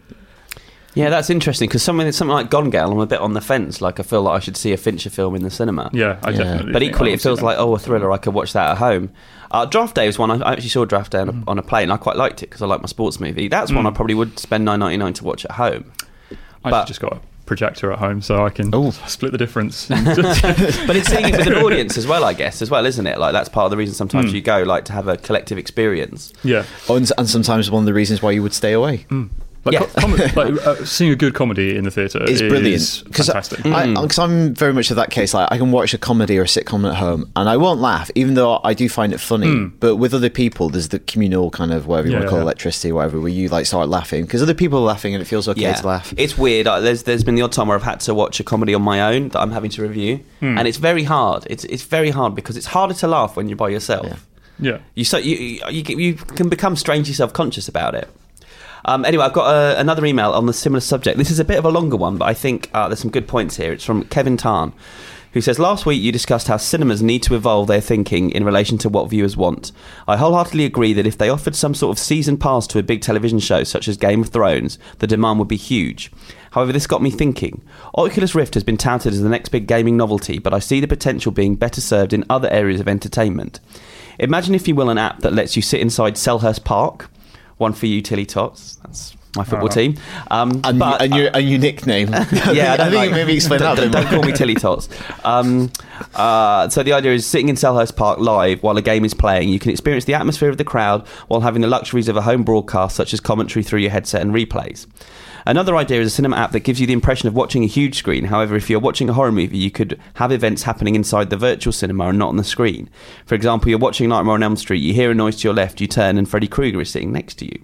Yeah, that's interesting because something something like Gone Girl, I'm a bit on the fence. Like I feel like I should see a Fincher film in the cinema.
Yeah, I
Yeah.
definitely.
But
think
equally,
I
it
would see
feels
that.
like oh, a thriller. I could watch that at home. Uh, Draft Day was one I I actually saw Draft Day on a, on a plane. I quite liked it because I like my sports movie. That's one I probably would spend nine ninety nine to watch at home.
I've
but-
just got a projector at home, so I can
Ooh.
split the difference.
But it's seeing it with an audience as well, I guess, as well, isn't it? Like that's part of the reason sometimes you go, like to have a collective experience.
yeah.
Oh, and, and sometimes one of the reasons why you would stay away.
Like,
Yeah.
co- com- like uh, seeing a good comedy in the theatre
It's
is
brilliant because
fantastic.
I'm very much of that case. Like I can watch a comedy or a sitcom at home, and I won't laugh, even though I do find it funny. But with other people, there's the communal kind of whatever you
Yeah,
want to call
yeah.
electricity, or whatever, where you like start laughing because other people are laughing, and it feels okay to laugh.
It's weird. Uh, There's there's been the odd time where I've had to watch a comedy on my own that I'm having to review, and it's very hard. It's it's very hard because it's harder to laugh when you're by yourself.
Yeah.
yeah.
You so you, you you you can become strangely self conscious about it. Um, anyway, I've got uh, another email on the similar subject. This is a bit of a longer one, but I think uh, there's some good points here. It's from Kevin Tarn, who says, last week you discussed how cinemas need to evolve their thinking in relation to what viewers want. I wholeheartedly agree that if they offered some sort of season pass to a big television show such as Game of Thrones, the demand would be huge. However, this got me thinking. Oculus Rift has been touted as the next big gaming novelty, but I see the potential being better served in other areas of entertainment. Imagine, if you will, an app that lets you sit inside Selhurst Park. One for you, Tilly Tots. That's my football
Oh.
team. Um,
And,
but,
and, your, and your nickname.
yeah, I,
I
don't
think
like,
maybe explain that a
don't,
bit
don't
more.
call me Tilly Tots. Um, uh, so the idea is sitting in Selhurst Park live while a game is playing. You can experience the atmosphere of the crowd while having the luxuries of a home broadcast, such as commentary through your headset and replays. Another idea is a cinema app that gives you the impression of watching a huge screen. However, if you're watching a horror movie, you could have events happening inside the virtual cinema and not on the screen. For example, you're watching Nightmare on Elm Street, you hear a noise to your left, you turn, and Freddy Krueger is sitting next to you.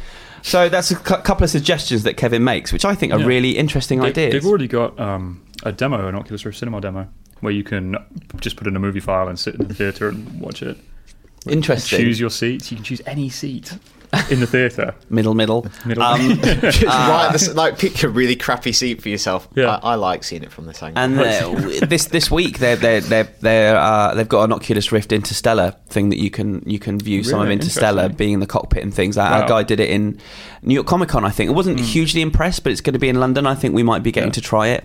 So that's a cu- couple of suggestions that Kevin makes, which I think are
Yeah.
really interesting
They,
ideas.
They've already got um, a demo, an Oculus Rift Cinema demo, where you can just put in a movie file and sit in the theatre and watch it.
Interesting.
Choose your seats. You can choose any seat in the theatre.
Middle, middle.
Middle.
Um,
Just right, this, like pick a really crappy seat for yourself.
Yeah.
I, I like seeing it from this angle.
And uh, this this week they're they they they uh, they've got an Oculus Rift Interstellar thing that you can you can view some of
Really?
Interstellar
Interesting.
being in the cockpit and things. Like,
Wow.
Our guy did it in New York Comic Con. I think I wasn't hugely impressed, but it's going to be in London. I think we might be getting
Yeah.
to try it.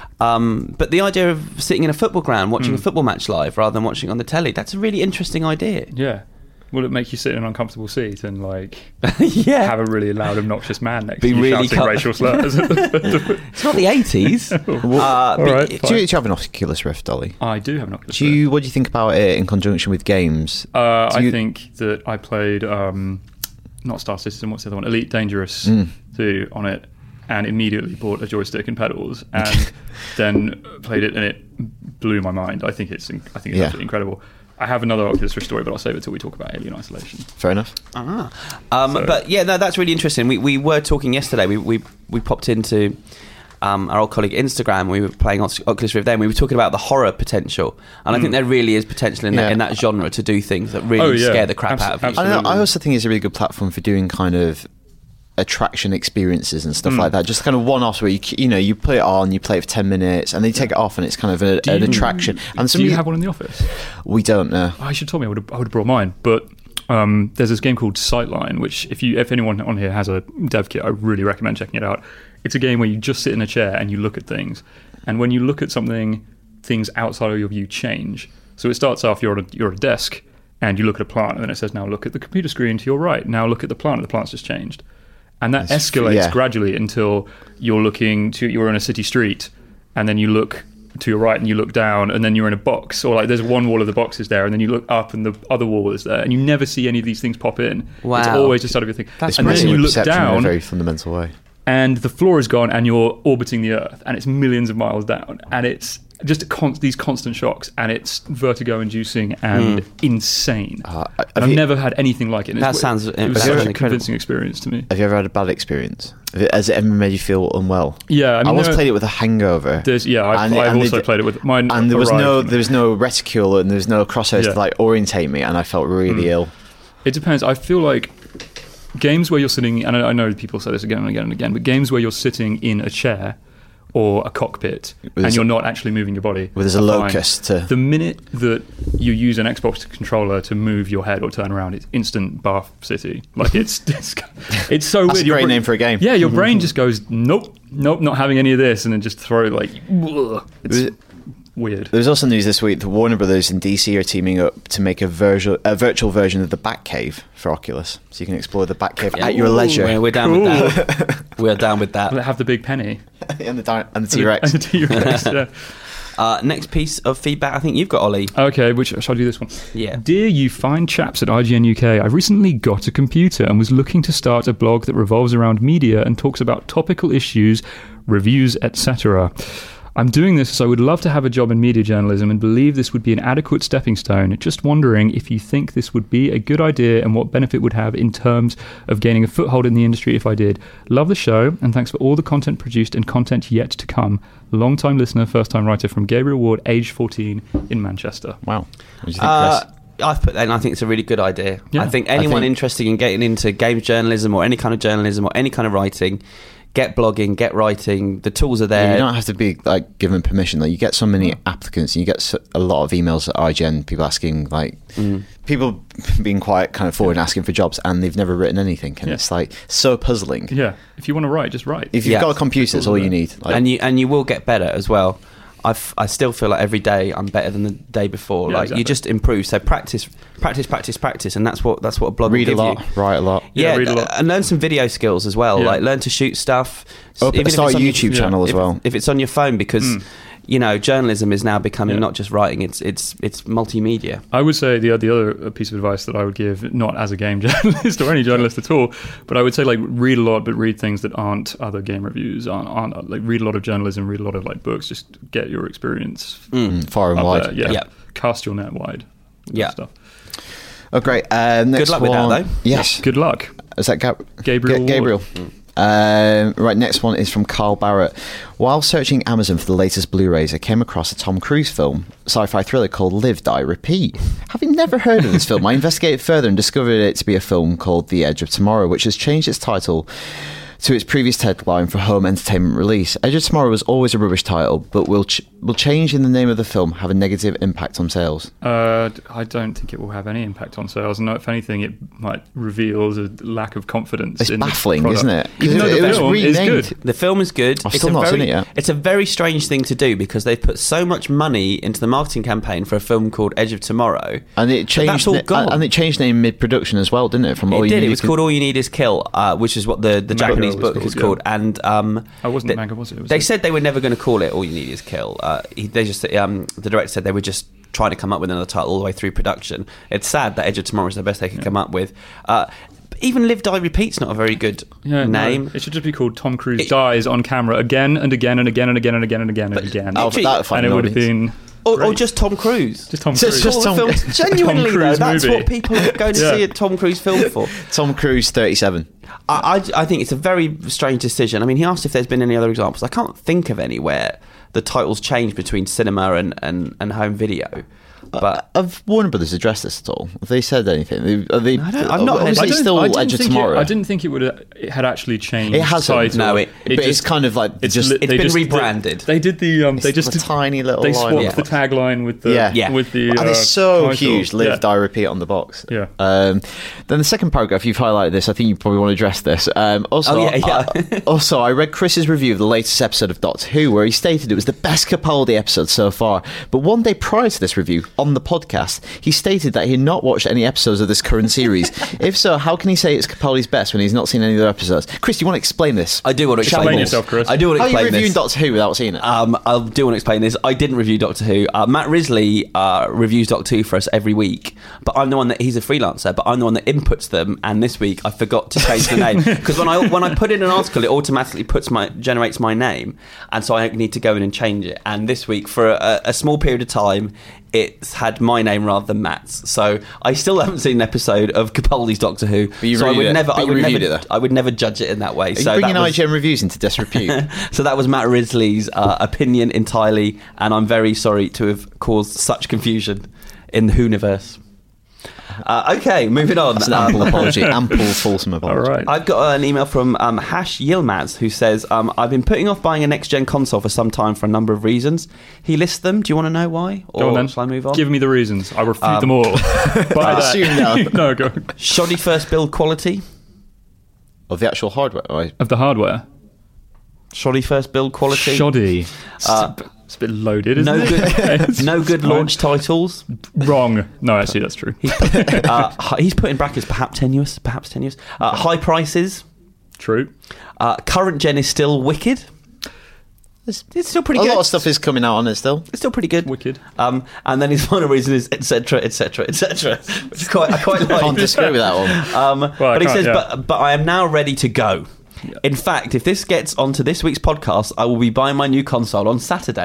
Um, but the idea of sitting in a football ground watching a football match live rather than watching on the telly, that's a really interesting idea.
Yeah. Will it make you sit in an uncomfortable seat and like
Yeah.
have a really loud, obnoxious man next
Be
to you
really
shouting
cut-
racial slurs?
It's not the eighties. uh,
All
but
right,
it-
do, you, do you have an Oculus Rift, Dolly?
I do have an Oculus
Do you, what do you think about it in conjunction with games?
Rift. Uh,
do
I
you-
think that I played um, not Star Citizen. What's the other one? Elite Dangerous
Mm.
two on it, and immediately bought a joystick and pedals, and then played it, and it blew my mind. I think it's I think it's
Yeah.
absolutely incredible. I have another Oculus Rift story, but I'll save it till we talk about Alien Isolation.
Fair enough.
Ah. Um,
So-
but yeah, no, that's really interesting. We we were talking yesterday. We we, we popped into um, our old colleague Instagram. We were playing Oc- Oculus Rift then. We were talking about the horror potential, and I think there really is potential in, that,
Yeah.
in that genre to do things that really
Oh, yeah.
scare the crap
Abso-
out of you.
I, don't know, I
Absolutely.
also think it's a really good platform for doing kind of attraction experiences and
Hmm.
stuff like that. Just kind of one-offs where you c- you know you put it on, you play it for ten minutes, and then you take it off, and it's kind of a,
Do
an
you-
attraction. And
Do
some
you
of
have one in the office?
we don't know.
Oh, you should have told me. I would have, I would have brought mine. But um, there's this game called Sightline, which if you if anyone on here has a dev kit, I really recommend checking it out. It's a game where you just sit in a chair and you look at things, and when you look at something, things outside of your view change. So it starts off you're at a, you're at a desk and you look at a plant, and then it says now look at the computer screen to your right. Now look at the plant. The plant's just changed. And that
It's-
escalates
yeah.
gradually until you're looking to you're in a city street, and then you look to your right and you look down, and then you're in a box, or like there's one wall of the box is there, and then you look up and the other wall is there, and you never see any of these things pop in. It's
Wow.
always just out of your thing.
That's
and then
Messing
you
with
look
perception in a
down,
very fundamental way.
and the floor is gone, and you're orbiting the Earth, and it's millions of miles down, and it's just a con- these constant shocks, and it's vertigo-inducing and insane.
Uh,
and
have
I've
you-
never had anything like it. And
That
it's-
sounds-
it
that
was
sounds
such a
incredible.
convincing experience to me.
Have you ever had a bad experience? Have it- Has it ever made you feel unwell?
Yeah, I mean,
once
there-
played it with a hangover.
There's, yeah, I've,
And-
I've
and they
also
d-
played it with mine.
and there was no
arrived-
there was no reticule and there was no crosshairs
Yeah.
to like orientate me, and I felt really ill.
It depends. I feel like games where you're sitting, and I I know people say this again and again and again, but games where you're sitting in a chair or a cockpit
With
and
a-
you're not actually moving your body.
Where there's a
are fine.
locus to-
The minute that you use an Xbox controller to move your head or turn around, it's instant Bath City. Like it's it's, it's so
That's
weird.
a
Your
great
bra-
name for a game.
Yeah, your brain just goes nope, nope, not having any of this, and then just throw like ugh. It's
Was it-
weird.
There's also news this week that Warner Brothers and D C are teaming up to make a virtual a virtual version of the Batcave for Oculus, so you can explore the Batcave at your
Ooh,
leisure.
We're, we're down
Cool.
with that. We're down with
Will it
that.
have the big penny
and the di- and the T-Rex.
and the T-Rex? Yeah.
Uh, next piece of feedback, I think you've got, Ollie.
Okay, which shall I do this one?
Yeah.
Dear you fine chaps at I G N U K, I recently got a computer and was looking to start a blog that revolves around media and talks about topical issues, reviews, et cetera. I'm doing this as I would love to have a job in media journalism and believe this would be an adequate stepping stone. Just wondering if you think this would be a good idea and what benefit would have in terms of gaining a foothold in the industry if I did. Love the show and thanks for all the content produced and content yet to come. Long time listener, first time writer from Gabriel Ward, age fourteen in Manchester.
Wow. What do you think,
Uh,
Chris?
I've put that in. I think it's a really good idea.
Yeah.
I think anyone
I think-
interested in getting into games journalism or any kind of journalism or any kind of writing, get blogging, get writing. The tools are
Yeah,
there.
you don't have to be like given permission. Like you get so many applicants, and you get so, a lot of emails at I G N. People asking, like,
Mm.
people being quite kind of forward and asking for jobs, and they've never written anything, and
Yeah.
it's like so puzzling.
Yeah, if you want to write, just write.
If you've
Yeah.
got a computer, that's all you need. Like,
and you and you will get better as well. I I still feel like every day I'm better than the day before.
Yeah,
like
exactly.
you just improve. So practice, practice, practice, practice, and that's what that's what a blog
read a
will give
lot,
you.
write a lot.
Yeah,
Yeah,
read a lot.
and learn some video skills as well.
Yeah.
Like learn to shoot stuff.
Open-
Even if
start
it's
a
on your-
YouTube
yeah,
channel as
if,
well.
if it's on your phone, because
Mm.
you know, journalism is now becoming
Yeah.
not just writing; it's it's it's multimedia.
I would say the the other piece of advice that I would give, not as a game journalist or any journalist at all, but I would say like read a lot, but read things that aren't other game reviews. Aren't, aren't like read a lot of journalism, read a lot of like books. Just get your experience
Mm, far and
up
wide.
there. Yeah.
Yeah.
Cast your net wide. with that
Yeah.
Stuff.
Oh, great. Uh, next
luck with
one.
that, though.
Yes.
Good luck.
Is that Gab-
Gabriel
Ga- Gabriel. Um, right, next one is from Carl Barrett. While searching Amazon for the latest Blu-rays, I came across a Tom Cruise film, sci-fi thriller called Live, Die, Repeat. Having never heard of this film, I investigated further and discovered it to be a film called The Edge of Tomorrow, which has changed its title to its previous headline for home entertainment release. Edge of Tomorrow was always a rubbish title, but will ch- will change in the name of the film have a negative impact on sales?
Uh, I don't think it will have any impact on sales. And if anything, it might reveals a lack of confidence.
It's
in
baffling,
the
isn't
product.
it? 'Cause
Even though
it-
the
it was
film is
renamed.
good.
The film is good.
I've
It's
still
a
not
very,
seen it yet.
It's a very strange thing to do because they've put so much money into the marketing campaign for a film called Edge of Tomorrow,
And it
but
changed.
that's all
na-
gone.
and it changed name mid-production as well, didn't it? From all
it
you
did.
need
It was
to-
called All You Need Is Kill, uh, which is what the, the Japanese
was
book
called,
is
yeah.
called. And um,
I wasn't
they,
manga, was it? It was
they
a-
said they were never going to call it All You Need Is Kill. Uh, he, they just um, the director said they were just trying to come up with another title all the way through production. It's sad that Edge of Tomorrow is the best they could
Yeah.
come up with. Uh, even Live, Die, Repeat's not a very good
Yeah,
name.
No, it should just be called Tom Cruise
It-
dies on camera again and again and again and again and again and again and
But-
again.
Oh,
Literally-
that'll find
and it
an
would have
audience.
been
Or, or
great.
just Tom Cruise.
Just Tom
Just-
Cruise.
just
All the
Tom-
films- genuinely
Tom
though,
Cruise
that's
movie.
what people are going to
Yeah.
see a Tom Cruise film for.
Tom Cruise thirty-seven.
I, I, I think it's a very strange decision. I mean, he asked if there's been any other examples. I can't think of anywhere the titles changed between cinema and, and, and home video. But
Have Warner Brothers addressed this at all? Have they said anything? Are they,
I don't- I've not heard-
obviously
I
it's
don't-
still
I didn't
Edge of
think it-
Tomorrow.
I didn't think it would. have- It had actually changed.
It hasn't.
title.
No, it-
but it's kind of like just-
li-
It's
they
been
just-
rebranded.
They, they did the. Um,
It's
they just
a
did,
tiny little
They
line.
swapped
Yeah.
the tagline with the.
Yeah.
Yeah.
With the.
and
uh,
it's so
title.
huge. Live,
Yeah.
die, repeat on the box.
Yeah.
Um, then the second paragraph, you've highlighted this. I think you probably want to address this. Um, also,
Oh, yeah, yeah.
I, also, I read Chris's review of the latest episode of Doctor Who, where he stated it was the best Capaldi episode so far. But one day prior to this review, on the podcast, he stated that he had not watched any episodes of this current series. If so, how can he say it's Capaldi's best when he's not seen any other episodes? Chris, do you want to explain this?
I do want to explain,
Explain
this.
yourself, Chris.
I do want to
How are you
explain
reviewing
this.
Doctor Who without seeing it?
Um, I do want to explain this. I didn't review Doctor Who. Uh, Matt Risley uh, reviews Doctor Who for us every week, but I'm the one that he's a freelancer. But I'm the one that inputs them. And this week I forgot to change the name because when I when I put in an article, it automatically puts my generates my name, and so I need to go in and change it. And this week, for a, a small period of time, it's had my name rather than Matt's. So I still haven't seen an episode of Capaldi's Doctor Who.
But you
so I
reviewed
would
it.
never,
But
I
you
would
reviewed
never,
it, though.
I would never judge it in that way.
Are
so
you bringing
that was,
I G N reviews into disrepute?
so that was Matt Risley's uh, opinion entirely, and I'm very sorry to have caused such confusion in the Whoniverse. Uh, okay, moving on.
That's an
Um,
ample apology. Ample, fulsome
All
apology.
right.
I've got an email from um, Hash Yilmaz who says, um, I've been putting off buying a next-gen console for some time for a number of reasons. He lists them. Do you want to know why? Or
Go on then.
shall I move on?
Give me the reasons. I refute
Um,
them all. By
I
that-
assume no.
no, go.
Shoddy first build quality.
Of the actual hardware, right?
Of the hardware.
Shoddy first build quality.
Shoddy.
Uh,
It's a bit loaded, isn't
no
it?
good, no good launch titles.
Wrong. No, actually, that's true.
Uh, hi- he's put in brackets, perhaps tenuous, perhaps tenuous. Uh, high prices.
True.
Uh, current gen is still wicked. It's, it's still pretty
A
good.
lot of stuff is coming out on it still.
It's still pretty good.
Wicked.
Um, and then his final reason is et cetera, et cetera, et cetera, which is quite I quite
I can't
like.
disagree with that one.
Um,
I
but he
can't,
says,
yeah.
but but I am now ready to go.
Yeah.
In fact, if this gets onto this week's podcast, I will be buying my new console on Saturday.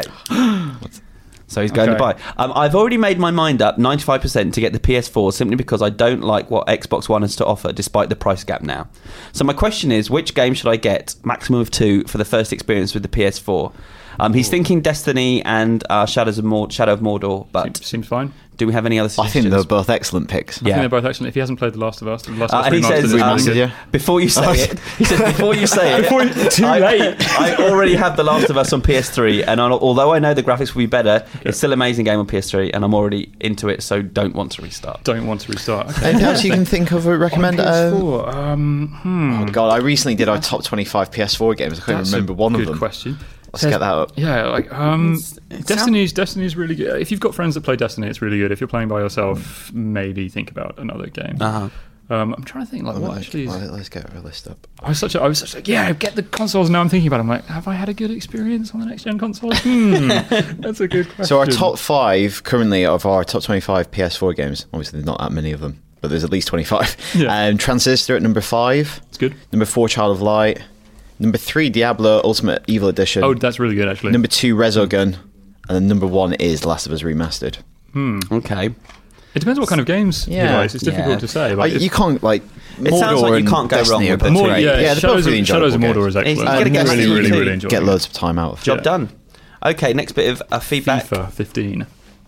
So he's going
Okay.
to buy. Um, I've already made my mind up ninety-five percent to get the P S four simply because I don't like what Xbox One has to offer despite the price gap now. So my question is, which game should I get, maximum of two, for the first experience with the P S four? Um, he's thinking Destiny and uh, Shadows of Mord- Shadow of Mordor, but
Seems, seems fine.
do we have any other
I
suggestions?
think they're both excellent picks.
I think
Yeah.
they're both excellent. If he hasn't played The Last of Us, The Last
Uh,
of Us
and he
Remastered
says,
is
um,
really
Remastered,
good.
yeah.
before you say it, he says, before you say it,
Before you- too
I,
late.
I already have The Last of Us on P S three, and I, although I know the graphics will be better, it's still an amazing game on P S three, and I'm already into it, so don't want to restart.
Don't want to restart. Okay.
Anything else you can think of or recommend?
On
Um,
P S four, um, hmm.
oh God, I recently did our top twenty-five P S four games. I can't
That's
remember
a
one
good
of them.
question.
Let's get that up.
Yeah, like um,
It's-
Destiny's Destiny's really good. If you've got friends that play Destiny, it's really good. If you're playing by yourself, maybe think about another game.
Uh-huh.
Um, I'm trying to think, like, what
Let's-
actually is...
Let's get our list up.
I was such a, I was such like, yeah, get the consoles. Now I'm thinking about it. I'm like, have I had a good experience on the next gen consoles? Hmm, that's a good question.
So our top five currently of our top twenty-five P S four games, obviously there's not that many of them, but there's at least twenty-five.
Yeah.
Um, Transistor at number five.
It's good.
Number four, Child of Light. Number three, Diablo Ultimate Evil Edition.
Oh, that's really good, actually.
Number two, Resogun. And then number one is The Last of Us Remastered.
Okay.
It depends what kind of games
Yeah.
you guys. It's difficult
Yeah.
to say.
Like,
Like,
you can't, like,
It sounds
Mordor
like you
and
can't go
Destiny
wrong
are
with
both
the
more,
two.
yeah,
great. Yeah, they're
Shadows,
both really
of, Shadows of
enjoyable
Mordor is
games.
excellent.
It's-
I'm
you gotta
really,
get-
really,
you
really
can
enjoying
Get
it.
loads of time out of.
Job
Yeah.
done. Okay, next bit of uh, feedback.
FIFA fifteen.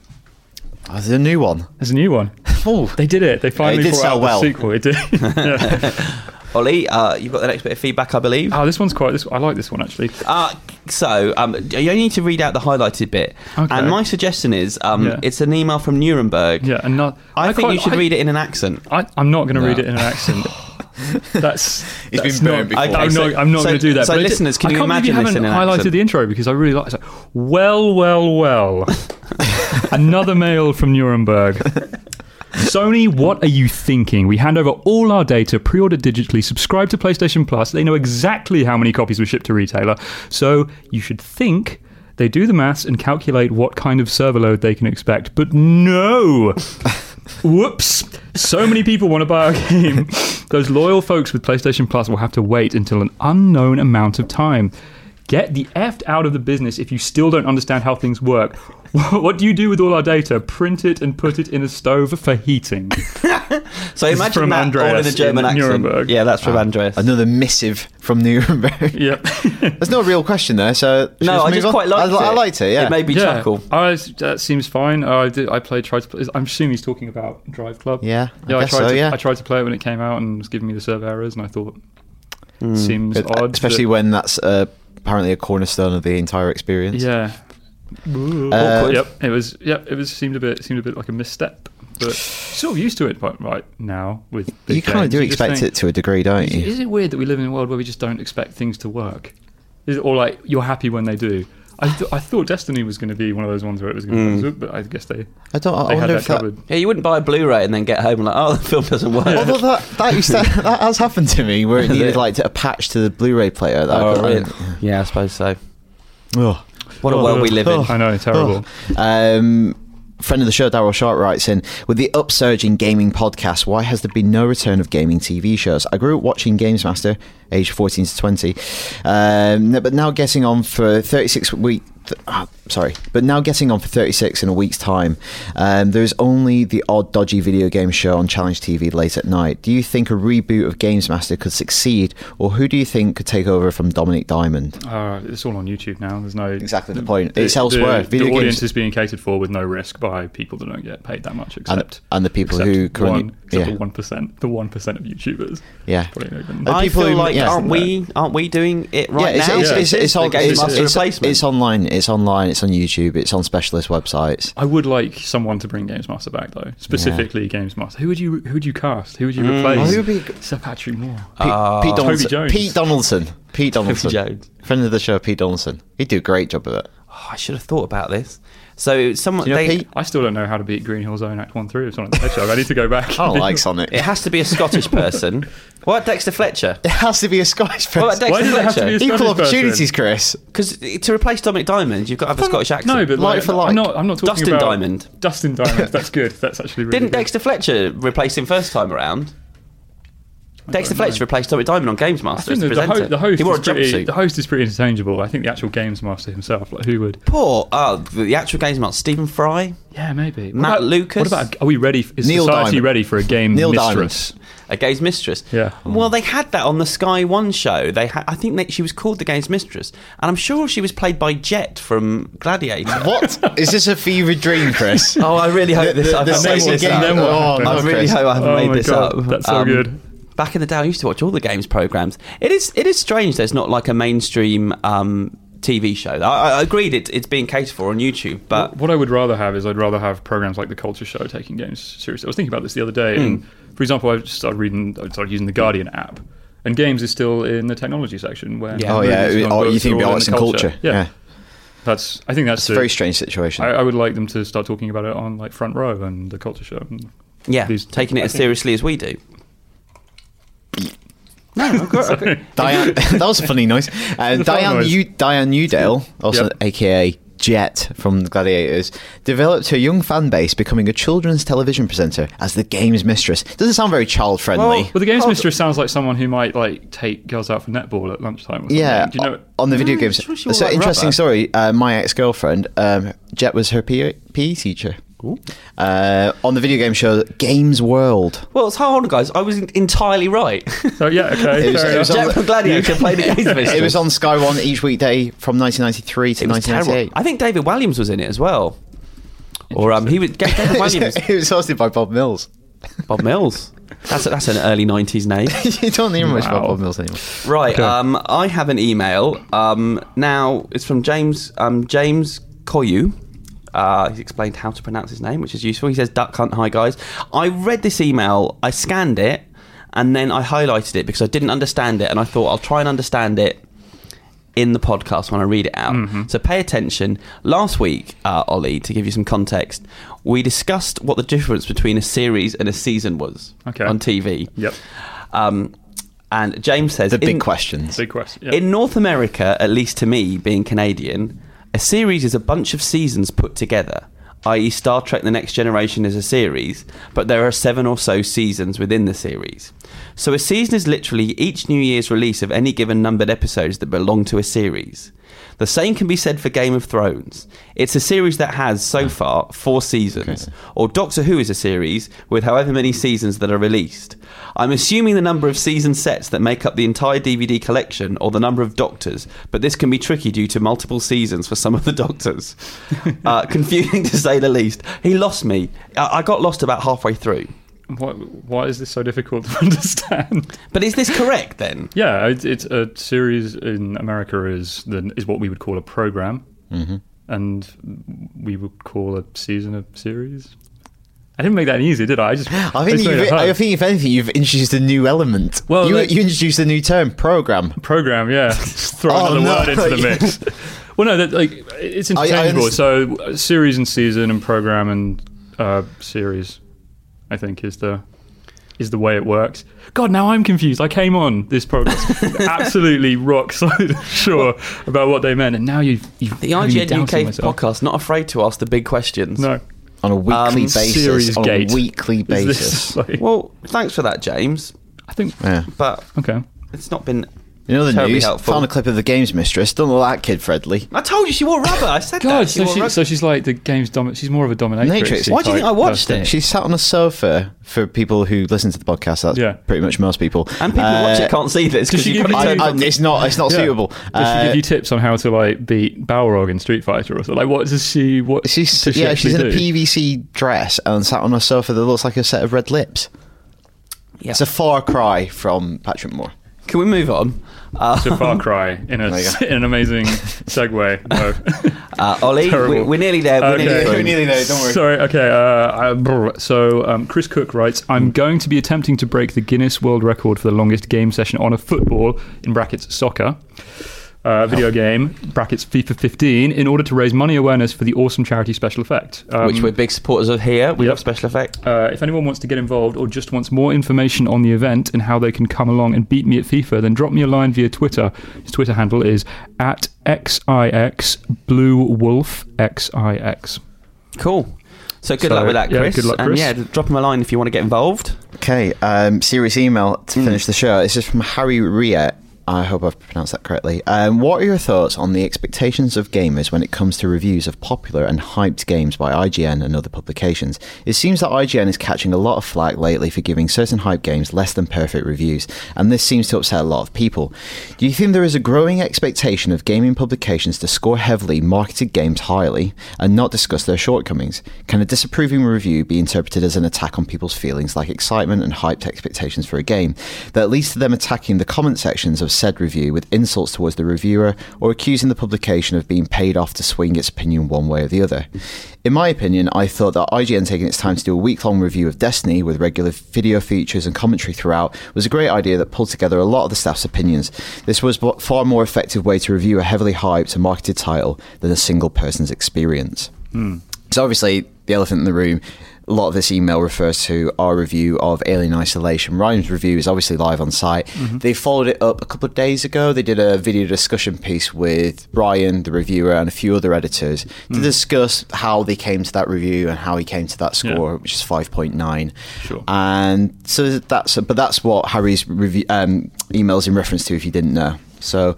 Oh, there's a new one.
There's a new one.
Oh,
They did it. They finally
did
brought
sell
out
well.
the sequel. It did. Yeah.
Ollie, uh, you've got the next bit of feedback, I believe.
Oh, this one's quite. This I like this one actually.
Uh, so, um, you only need to read out the highlighted bit.
Okay.
And my suggestion is um,
Yeah.
it's an email from Nuremberg.
Yeah, and not.
I, think
quite-
you should
I-
read it in an accent.
I, I'm not going to
No.
read it in an accent. That's.
He's
that's
been burned
not,
before.
I'm
Okay,
not.
so-
I'm not
so-
going to do that.
so
But it-
listeners, can
I
you
can't believe
imagine
you
this
haven't
in an
highlighted
accent?
the intro because I really like. It's like, well, well, well. Another mail from Nuremberg. Sony, what are you thinking? We hand over all our data, pre-order digitally, subscribe to PlayStation Plus. They know exactly how many copies were shipped to retailer. So you should think they do the maths and calculate what kind of server load they can expect. But no! Whoops! So many people want to buy our game. Those loyal folks with PlayStation Plus will have to wait until an unknown amount of time. Get the F out of the business if you still don't understand how things work. What do you do with all our data? Print it and put it in a stove for heating.
So imagine
from
that all in a
Andreas
German
in
accent.
Nuremberg.
Yeah, that's from Andreas.
another missive from Nuremberg.
Yep.
There's no real question there, so should
No,
we
I
move
just
on?
quite liked
I,
it.
I liked it, yeah.
It made me
yeah.
chuckle.
I, that seems fine. Uh, I did. I played. Tried to. Play, I'm assuming he's talking about Drive Club.
Yeah, I
Yeah. I,
guess
tried
so,
to.
yeah.
I tried to play it when it came out and it was giving me the server errors, and I thought
Hmm.
seems
But, uh,
odd.
especially
that-
when that's uh, apparently a cornerstone of the entire experience.
Yeah.
Uh,
Yep. It was. Yep. It was seemed a bit. Seemed a bit like a misstep. But sort of used to it but right now with big
You kind of
games.
do
You just
expect
think,
it to a degree, don't
Is,
you?
is it weird that we live in a world where we just don't expect things to work? Is it, or like you're happy when they do? I th- I thought Destiny was going to be one of those ones where it was going to, but I guess they
I don't. I
they had
wonder
that
if that.
covered.
Yeah, you wouldn't buy a Blu-ray and then get home and like, oh, the film doesn't work.
Although that that, used to, that has happened to me, where it needed like a patch to the Blu-ray player. That I
Oh,
could-
really? Yeah, I suppose so.
Ugh.
What a
Oh,
world we live in.
I know, terrible.
Um, friend of the show, Daryl Sharp, writes in, with the upsurge in gaming podcasts, why has there been no return of gaming T V shows? I grew up watching Games Master, aged fourteen to twenty, um, but now getting on for thirty-six week. Th- ah, sorry, but now getting on for thirty-six in a week's time. Um, there's only the odd dodgy video game show on Challenge T V late at night. Do you think a reboot of Games Master could succeed, or who do you think could take over from Dominic Diamond?
Uh, it's all on YouTube now. There's no
Exactly the point. It's elsewhere.
The,
Video
the
games-
audience is being catered for with no risk by people that don't get paid that much,
And,
except
and the people
except
who currently,
one, except
yeah,
the one percent, the one percent of YouTubers.
yeah.
Probably not even-
Uh,
I
people
feel
who-
like
yeah.
aren't we aren't we doing it right
yeah, it's,
now?
it's,
Yeah.
it's, it's,
the
on,
Games
it's,
Master
it's,
replacement.
it's online. It's online. It's on YouTube. It's on specialist websites.
I would like someone to bring Games Master back though, specifically Games Master. Who would you who would you cast? Who would you replace?
Oh, who would be-
Sir Patrick Moore.
Pete,
Uh,
Pete
Toby
Donaldson.
Jones.
Pete Donaldson. Pete Donaldson.
Jones.
Friend of the show, Pete Donaldson. He'd do a great job of it.
Oh, I should have thought about this. So someone
Do you know
they,
Pete?
I still don't know how to beat Green Hill Zone Act One Three or Sonic the Hedgehog. I need to go back.
I don't like Sonic.
it has to be a Scottish person. What, Dexter Fletcher?
It has to be a Scottish
What about
person.
Why
Dexter
does it have to be
Fletcher?
a
Equal
Scottish
opportunities,
person?
Chris.
Because to replace Dominic Diamond, you've got to have a Scottish accent.
No, but
Like
like,
for like.
I'm not. I'm not talking
Dustin
about
Diamond.
Dustin Diamond. That's good. That's actually really
Didn't
good.
Dexter Fletcher replace him first time around? Dexter
don't know.
Fletcher replaced Dominic Diamond on Games
I
Master as
think
the
the, the,
presenter.
ho- the host
he wore a
is pretty,
jumpsuit.
the host is pretty interchangeable. I think the actual Games Master himself, like who would?
Poor, oh, the actual Games Master, Stephen Fry,
Yeah, maybe. What
Matt
about,
Lucas?
What about? Are we ready? Is
Neil
society
Diamond.
ready for a game
Neil
mistress?
a Games Mistress.
Yeah.
Well, they had that on the Sky One show. They, ha- I think that she was called the Games Mistress, and I'm sure she was played by Jet from Gladiator.
What? Is this a fevered dream, Chris?
Oh, I really hope
The-
this.
the-
I've
the
not made
sexy
this
game-
up.
then what
Oh,
happened?
no,
I really
Chris.
hope I haven't
Oh
made
my
this
God,
up. Um,
that's so good.
Back in the day, I used to watch all the games programs. It is it is strange. There's not like a mainstream um, T V show. I, I agreed it, it's being catered for on YouTube, but
What, what I would rather have is I'd rather have programs like The Culture Show taking games seriously. I was thinking about this the other day. And for example, I just started reading, I started using the Guardian app, and games is still in the technology section. Where
Yeah.
Oh, yeah.
movies and
Oh, you
books
think
are all
about
in
arts
the
and culture.
Yeah.
Yeah.
That's. I think that's
It's a
the-
very strange situation.
I, I would like them to start talking about it on like Front Row and The Culture Show. And
yeah,
these-
taking it
I
as
think-
seriously as we do. No, of course. Okay.
Diane, that was a funny noise. Uh,
The
Diane,
noise.
New, Diane Newdale, also
Yep.
A K A Jet from the Gladiators, developed her young fan base, becoming a children's television presenter as the game's mistress. Doesn't sound very child friendly.
Well,
But the games
Oh,
mistress sounds like someone who might like take girls out for netball at lunchtime. Or something.
yeah,
Do you know?
on the video
Mm,
games.
sure she will
So
like
interesting
rubber.
story. Uh, my ex-girlfriend, um, Jet was her P E teacher. Uh, on the video game show Games World.
Well, so hold on, guys. I was in- entirely right.
So yeah, okay.
It was-
fair
it was
enough.
on-
Jet from Gladiator played the games mistress.
It was on Sky One each weekday from nineteen ninety-three to
It was
nineteen
terrible.
ninety-eight.
I think David Williams was in it as well. Or um, he was David Williams,
it was hosted by Bob Mills.
Bob Mills. That's a, that's an early nineties name.
You don't hear much about
Wow.
Bob Mills anymore.
Right.
Okay.
Um, I have an email. Um, now it's from James um, James Koyu. Uh, he's explained how to pronounce his name, which is useful. He says, "Duck Hunt, hi guys. I read this email. I scanned it, and then I highlighted it because I didn't understand it, and I thought I'll try and understand it in the podcast when I read it out. So pay attention. Last week, uh, Ollie, to give you some context, we discussed what the difference between a series and a season was
Okay.
on T V.
Yep.
Um, and James says,
The big
in,
questions.
Big question. Yeah.
in North America, at least to me, being Canadian, a series is a bunch of seasons put together, that is Star Trek The Next Generation is a series, but there are seven or so seasons within the series. So a season is literally each New Year's release of any given numbered episodes that belong to a series. The same can be said for Game of Thrones. It's a series that has, so far, four seasons.
Okay.
Or Doctor Who is a series with however many seasons that are released. I'm assuming the number of season sets that make up the entire D V D collection or the number of Doctors, but this can be tricky due to multiple seasons for some of the Doctors. uh, confusing to say the least. He lost me. I, I got lost about halfway through.
Why, why is this so difficult to understand?
But is this correct then?
Yeah, it's, it's a series in America is the, is what we would call a program,
Mm-hmm.
and we would call a season a series. I didn't make that easy, did I? I just
I
I
think,
just made
you've,
it hard.
I think if anything, you've introduced a new element.
Well,
you,
like-
you introduced a new term, program.
program, yeah. Just throw
Oh,
another
no.
word into the mix. Well, no, that, like it's
I- I
interchangeable.
underst-
so uh, series and season and program and uh, series, I think is the is the way it works. God, now I'm confused. I came on this program absolutely rock solid sure about what they meant, and now you've, you've
The
had me
I G N U K
doubting myself.
podcast, not afraid to ask the big questions.
No,
On a weekly
Um,
basis.
Series
On
Gate.
a weekly
Is this
basis.
like-
Well, thanks for that, James.
I think
Yeah.
But
okay.
it's not been...
In other
Terribly
news,
helpful.
found a clip of the games mistress. Don't look that kid friendly.
I told you she wore rubber. I said
God,
that. She
so,
wore
she,
rubber.
so she's like the game's dominant. She's more of a dominatrix.
Matrix.
Why do you think I watched
person.
it?
She sat on a sofa for people who listen to the podcast. That's
Yeah.
pretty much most people.
And people who watch
Uh,
it can't see this
Does
because
she
you
give
put
you
it
I,
turned
I,
on.
it's not. It's not
Yeah.
suitable.
Does she
Uh,
give you tips on how to like beat Balrog in Street Fighter or something? Like, what does she? What
She's
does she
yeah. She's in
actually
a
do?
P V C dress and sat on a sofa that looks like a set of red lips.
Yeah.
It's a far cry from Patrick Moore.
Can we move on? Uh,
It's a Far Cry in, a,
There you go.
in an amazing segue. No.
uh, Ollie,
Terrible.
we, we're nearly there. We're
Okay.
nearly through.
We're nearly there, don't worry.
Sorry, okay. Uh, I, brr. so, um, Chris Cook writes, I'm going to be attempting to break the Guinness World Record for the longest game session on a football, in brackets, soccer, uh, video game, brackets, FIFA fifteen, in order to raise money awareness for the awesome charity Special Effect. Um,
Which we're big supporters of here. We
Yep.
love Special Effect.
Uh, if anyone wants to get involved or just wants more information on the event and how they can come along and beat me at FIFA, then drop me a line via Twitter. His Twitter handle is at X I X Blue Wolf X I X.
Cool. So good
So,
luck with that,
yeah,
Chris.
good luck,
And
Chris.
yeah, drop him a line if you want to get involved.
Okay, um, serious email to finish the show. This is from Harry Riet. I hope I've pronounced that correctly. Um, what are your thoughts on the expectations of gamers when it comes to reviews of popular and hyped games by I G N and other publications? It seems that I G N is catching a lot of flack lately for giving certain hyped games less than perfect reviews, and this seems to upset a lot of people. Do you think there is a growing expectation of gaming publications to score heavily marketed games highly and not discuss their shortcomings? Can a disapproving review be interpreted as an attack on people's feelings like excitement and hyped expectations for a game that leads to them attacking the comment sections of said review with insults towards the reviewer or accusing the publication of being paid off to swing its opinion one way or the other? In my opinion, I thought that I G N taking its time to do a week-long review of Destiny with regular video features and commentary throughout was a great idea that pulled together a lot of the staff's opinions. This was a far more effective way to review a heavily hyped and marketed title than a single person's experience.
Hmm.
So obviously, the elephant in the room, a lot of this email refers to our review of Alien Isolation. Ryan's review is obviously live on site. Mm-hmm. They followed it up a couple of days ago. They did a video discussion piece with Ryan, the reviewer, and a few other editors mm. to discuss how they came to that review and how he came to that score, yeah. which is five point nine.
Sure.
And so that's, but that's what Harry's review, um, emails in reference to, if you didn't know. So,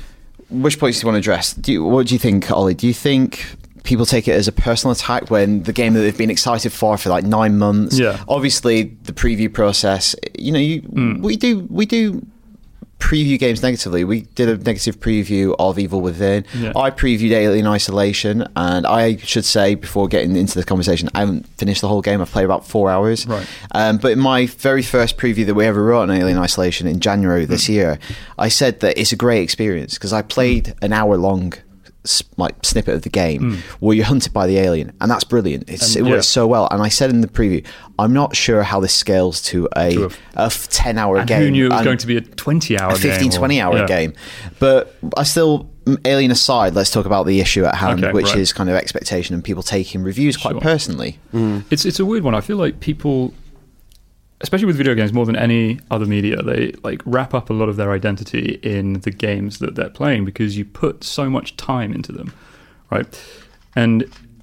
which points do you want to address? Do you, what do you think, Ollie? Do you think people take it as a personal attack when the game that they've been excited for for like nine months?
Yeah.
Obviously, the preview process. You know, you mm. we do we do preview games negatively. We did a negative preview of Evil Within.
Yeah.
I previewed Alien Isolation, and I should say before getting into the conversation, I haven't finished the whole game. I've played about four hours.
Right.
Um, but in my very first preview that we ever wrote on Alien Isolation in January this mm. year, I said that it's a great experience because I played an hour long like snippet of the game mm. where you're hunted by the alien, and that's brilliant. It's,
um,
it
yeah.
works so well. And I said in the preview, I'm not sure how this scales to a, to a, a ten hour
and
game.
Who knew it was going to be a twenty hour
a fifteen,
game?
twenty hour
yeah.
game. But I still, Alien aside, let's talk about the issue at hand,
okay,
which
right.
is kind of expectation and people taking reviews quite
sure.
personally.
Mm. It's it's a weird one. I feel like people, especially with video games more than any other media, they like wrap up a lot of their identity in the games that they're playing because you put so much time into them, right? And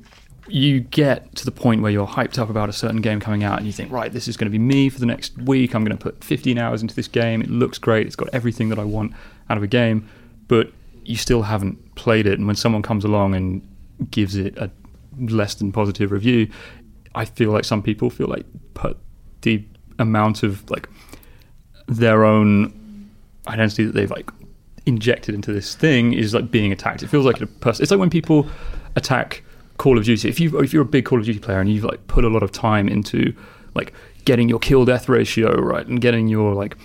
you get to the point where you're hyped up about a certain game coming out and you think, right, this is going to be me for the next week. I'm going to put fifteen hours into this game. It looks great. It's got everything that I want out of a game, but you still haven't played it. And when someone comes along and gives it a less than positive review, I feel like some people feel like put the amount of like their own identity that they've like injected into this thing is like being attacked. It feels like a person. It's like when people attack Call of Duty. If you if you're a big Call of Duty player and you've like put a lot of time into like getting your kill death ratio right and getting your like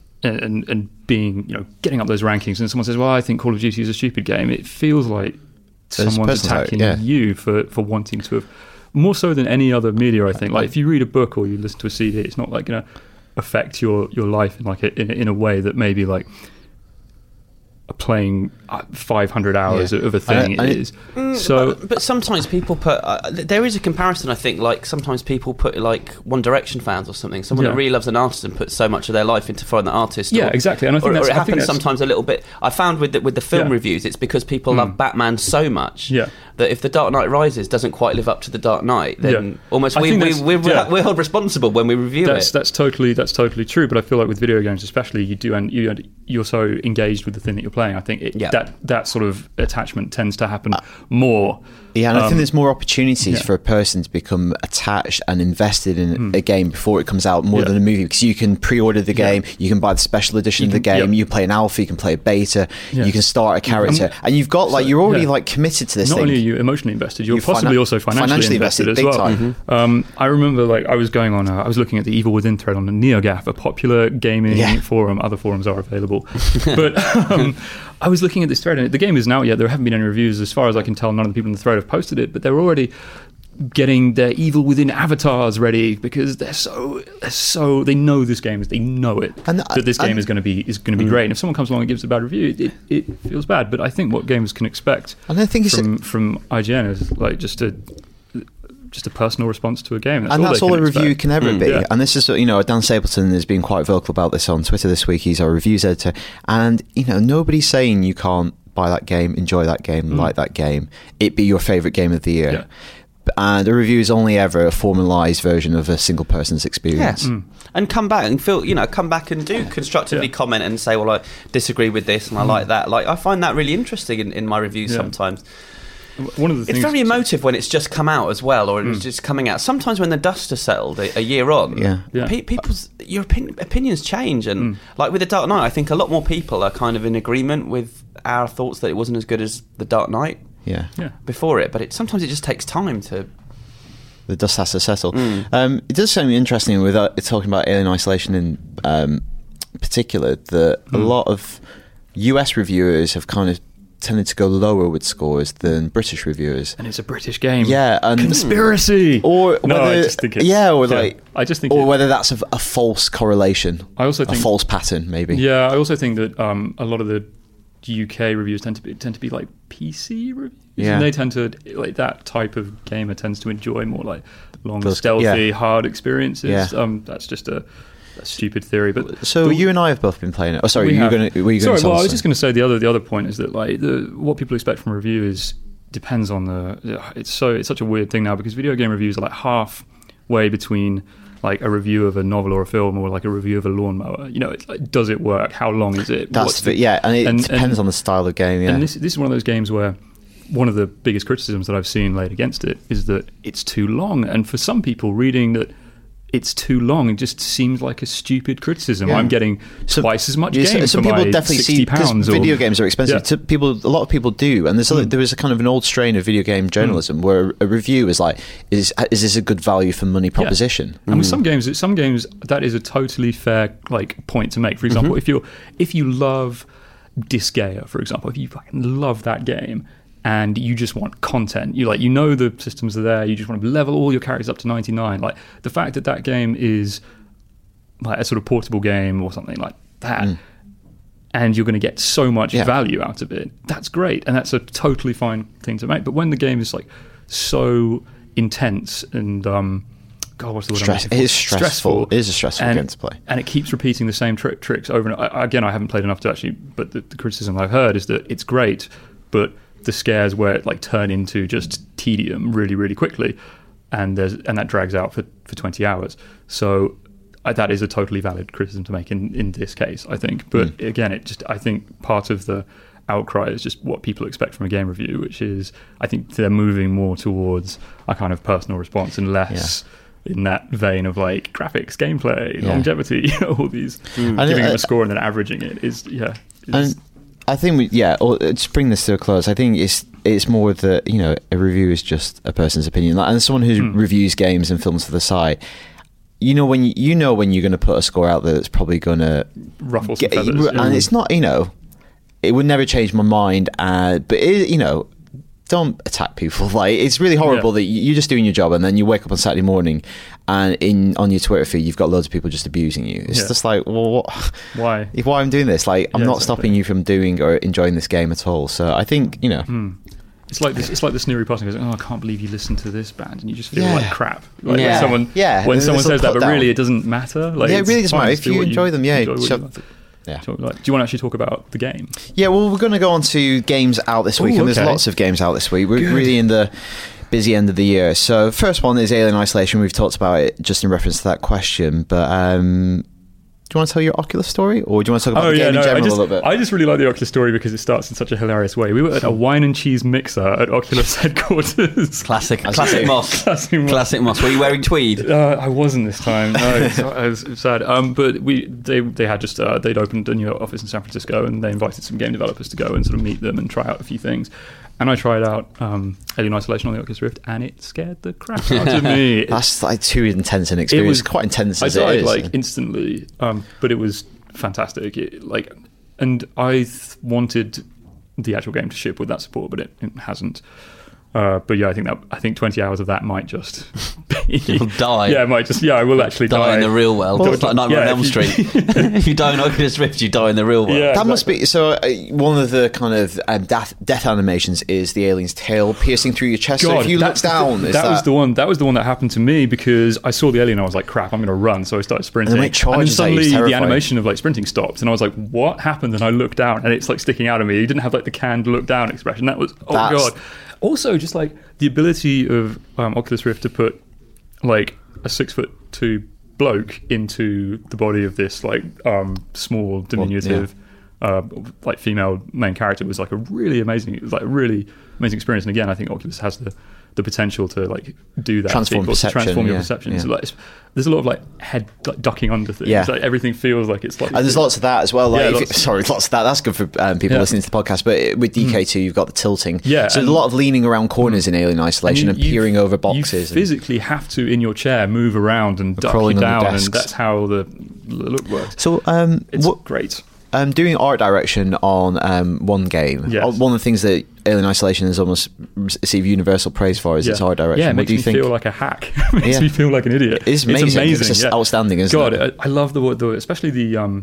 and and being you know getting up those rankings, and someone says, "Well, I think Call of Duty is a stupid game," it feels like
There's
someone's attacking
yeah.
you for for wanting to have more so than any other media. I think like if you read a book or you listen to a C D, it's not like going to affect your your life in like a, in a, in a way that maybe like playing five hundred hours yeah. of a thing I, I, is.
Mm,
so,
but, but sometimes people put. Uh, there is a comparison. I think, like sometimes people put like One Direction fans or something. Someone
yeah.
that really loves an artist and puts so much of their life into following the artist.
Yeah,
or,
exactly. And I think
or,
that's,
or it
I think
happens
that's,
sometimes a little bit. I found with the, with the film
yeah.
reviews, it's because people
mm.
love Batman so much.
Yeah.
That if The Dark Knight Rises doesn't quite live up to The Dark Knight, then
yeah.
almost
I
we, we, we're,
yeah.
we're held responsible when we review
that's,
it.
That's totally that's totally true. But I feel like with video games, especially, you do and you you're so engaged with the thing that you're playing. I think it,
yeah.
that that sort of attachment tends to happen uh, more.
Yeah, and
um,
I think there's more opportunities
yeah.
for a person to become attached and invested in
mm.
a game before it comes out more
yeah.
than a movie, because you can pre-order the game, yeah. you can buy the special edition
you
of the
can,
game,
yeah.
you play an alpha, you can play a beta,
yeah.
you can start a character, and, and you've got like you're already
yeah.
like committed to this
Not
thing.
only are you emotionally invested, you're,
You're
possibly
finan-
also financially,
financially
invested,
invested
as
big
well.
time.
Mm-hmm. Um, I remember like I was going on, a, I was looking at the Evil Within thread on the NeoGAF, a popular gaming
yeah.
forum. Other forums are available, but um, I was looking at this thread, and the game isn't out yet. There haven't been any reviews, as far as I can tell. None of the people in the thread have posted it, but they're already getting their Evil Within avatars ready because they're so they're so they know this game is they know it
and,
that this game
and,
is going to be is going to be
mm.
great. And if someone comes along and gives a bad review, it, it, it feels bad. But I think what gamers can expect
and I think
from from I G N is like just a just a personal response to a game. That's
and
all
that's
all
a
expect.
review can ever
mm,
be.
Yeah.
And this is, you know, Dan Stapleton has been quite vocal about this on Twitter this week. He's our reviews editor, and you know, nobody's saying you can't buy that game, enjoy that game, mm. like that game, it be your favourite game of the year.
Yeah.
And a review is only ever a formalised version of a single person's experience.
Yes. Mm. And come back and feel, you know, come back and do constructively
yeah. comment
and say, well, I disagree with this and I mm. like that. Like, I find that really interesting in, in my reviews yeah. sometimes.
One of the
it's
things
very emotive when it's just come out as well, or it's mm. just coming out. Sometimes when the dust has settled a, a year on,
yeah.
Yeah.
Pe- people's your opin- opinions change, and mm. like with the Dark Knight, I think a lot more people are kind of in agreement with our thoughts that it wasn't as good as the Dark Knight
yeah.
Yeah.
before it. But it sometimes it just takes time to.
The dust has to settle.
Mm.
Um, it does sound interesting with uh, talking about Alien Isolation in um, particular that mm. a lot of U S reviewers have kind of tended to go lower with scores than British reviewers.
And it's a British game.
Yeah, and
conspiracy.
Or
no,
whether,
I just think it's,
yeah, or
yeah,
like,
I just think,
or
it,
whether that's a, a false correlation.
I also think
a false pattern, maybe.
Yeah, I also think that um, a lot of the U K reviews tend to be tend to be like P C reviews,
Yeah.
and they tend to like that type of gamer tends to enjoy more like long,
Those-
stealthy,
yeah.
hard experiences.
Yeah.
Um, that's just a, a stupid theory, but
So
but
you and I have both been playing it. Oh, sorry,
we
you were
have-
going to. Were you
Sorry,
going to
well, I was just going to say the other the other point is that like the what people expect from a review is depends on the. It's so it's such a weird thing now because video game reviews are like halfway between like a review of a novel or a film or like a review of a lawnmower. You know, it's like, does it work? How long is it?
That's
What's
the, yeah, and it
and-
depends
and-
on the style of game. Yeah,
And this this is one of those games where one of the biggest criticisms that I've seen laid against it is that it's too long. And for some people, reading that it's too long, it just seems like a stupid criticism.
Yeah.
I'm getting
So-
twice as much
yeah,
game
so- some
for
people
my
definitely
sixty
see because
pounds.
video
or,
games are expensive.
Yeah.
To people, a lot of people do, and there's a,
Mm.
there is a kind of an old strain of video game journalism where a review is like, is is this a good value for money proposition?
And with some games, some games that is a totally fair like point to make. For example, if you if you love Disgaea, for example, if you fucking love that game and you just want content, you like you know the systems are there, you just want to level all your characters up to ninety-nine. Like the fact that that game is like a sort of portable game or something like that. And you're going to get so much
Yeah.
value out of it. That's great, and that's a totally fine thing to make. But when the game is like so intense and um, God, what's the word? I'm
Stress-
looking
it
for?
is stressful. It is a stressful
and,
game to play.
and it keeps repeating the same trick, tricks over and I, again. I haven't played enough to actually, but the, the criticism I've heard is that it's great, but the scares where it like turn into just tedium really, really quickly, and there's and that drags out for, for twenty hours. So uh, that is a totally valid criticism to make in, in this case, I think. But
Mm.
again, it just I think part of the outcry is just what people expect from a game review, which is I think they're moving more towards a kind of personal response and less in that vein of like graphics, gameplay,
Yeah.
longevity, all these
And,
giving
uh,
them a score and then averaging it is yeah. is-
And I think, we, yeah, or, uh, to bring this to a close, I think it's it's more that, you know, a review is just a person's opinion. Like, and someone who
Hmm.
reviews games and films for the site, you know when you, you know when you're going to put a score out there that's probably going to
ruffle some
get,
feathers.
and
yeah.
it's not, you know, it would never change my mind. Uh, but it, you know, don't attack people. Like, it's really horrible
Yeah.
that you- you're just doing your job and then you wake up on Saturday morning and in on your Twitter feed you've got loads of people just abusing you. It's
Yeah.
just like, well, what?
Why?
If why I'm doing this, like I'm
Yeah,
not
exactly.
stopping you from doing or enjoying this game at all. So I think, you know,
Hmm. It's like this. It's like the sneery person goes, "Oh, I can't believe you listened to this band," and you just feel
Yeah.
like crap. Like
Yeah.
when someone,
Yeah,
when
and
someone
this will
says that,
put
but
down.
really it doesn't matter. Like,
Yeah, it
it's
really doesn't
fine,
matter.
just
If
do
you
what
enjoy them, yeah,
enjoy what
so-
you like.
yeah.
So, like, do you want to actually talk about the game?
Yeah, well, we're going to go on to games out this week,
Ooh,
and there's
okay.
lots of games out this week. We're
Good.
really in the busy end of the year. So, first one is Alien Isolation. We've talked about it just in reference to that question, but um, do you want to tell your Oculus story, or do you want to talk about the game in
I
general
just,
a little bit?
I just really like the Oculus story because it starts in such a hilarious way. We were at a wine and cheese mixer at Oculus headquarters.
Classic,
As
classic
it is.
Moss.
Classic Moss.
Classic Moss. Were you wearing tweed?
Uh, I wasn't this time. No, it's, I was it was sad. Um, but we they they had just uh, they'd opened a new office in San Francisco, and they invited some game developers to go and sort of meet them and try out a few things. And I tried out um, Alien Isolation on the Oculus Rift, and it scared the crap out of me. It-
That's like too intense an experience.
was-
Quite intense
I
as
died
it is.
like instantly, um, but it was fantastic. It, like, and I th- wanted the actual game to ship with that support, but it, it hasn't. Uh, but yeah, I think that I think twenty hours of that might just be,
You'll die.
Yeah, it might just yeah, I will actually die,
Die in the real world.
Well,
It's like Nightmare
yeah,
on Elm
if you-
Street. if you die in Oculus Rift, you die in the real world.
Yeah.
that must
exactly.
be so. Uh, one of the kind of um, death, death animations is the alien's tail piercing through your chest. so if you look
that's the
down,
thing.
is
that,
that
was the one. That was the one that happened to me because I saw the alien. And I was like, "Crap, I'm going to run!" So I started sprinting,
And then it charges
then
at you, it's
suddenly the
terrifying.
animation of like sprinting stopped, and I was like, "What happened?" And I looked down, and it's like sticking out of me. You didn't have like the canned look down expression. That was oh
That's-
god. Also, just like the ability of um, Oculus Rift to put like a six foot two bloke into the body of this like um, small diminutive. Uh, like female main character was like a really amazing, it was like a really amazing experience. And again, I think Oculus has the, the potential to like do that,
Transform
to people, to
perception,
transform your
yeah,
perception.
yeah.
So like, it's, there's a lot of like head like, ducking under things.
Yeah.
Like, everything feels like it's like.
And there's lots of that as well. Like,
Yeah,
if
lots-
it- sorry, lots of that. That's good for um, people
Yeah.
listening to the podcast. But with D K two, you've got the tilting.
Yeah,
So there's
and-
a lot of leaning around corners in Alien Isolation and,
you- you-
peering over
You
boxes. and-
physically have to in your chair move around and duck you
crawling under
down, and
desks.
that's how the, the look works.
so, um,
It's
what,
great.
um, doing art direction on um, one game.
Yes.
uh, One of the things that Alien Isolation has almost received universal praise for is its art direction.
Yeah, it
what
makes
do you
me
think?
feel like a hack. It makes
Yeah.
me feel like an idiot.
It's amazing.
amazing.
It's just
yeah.
outstanding, isn't
God,
it?
I, I love the, the especially the um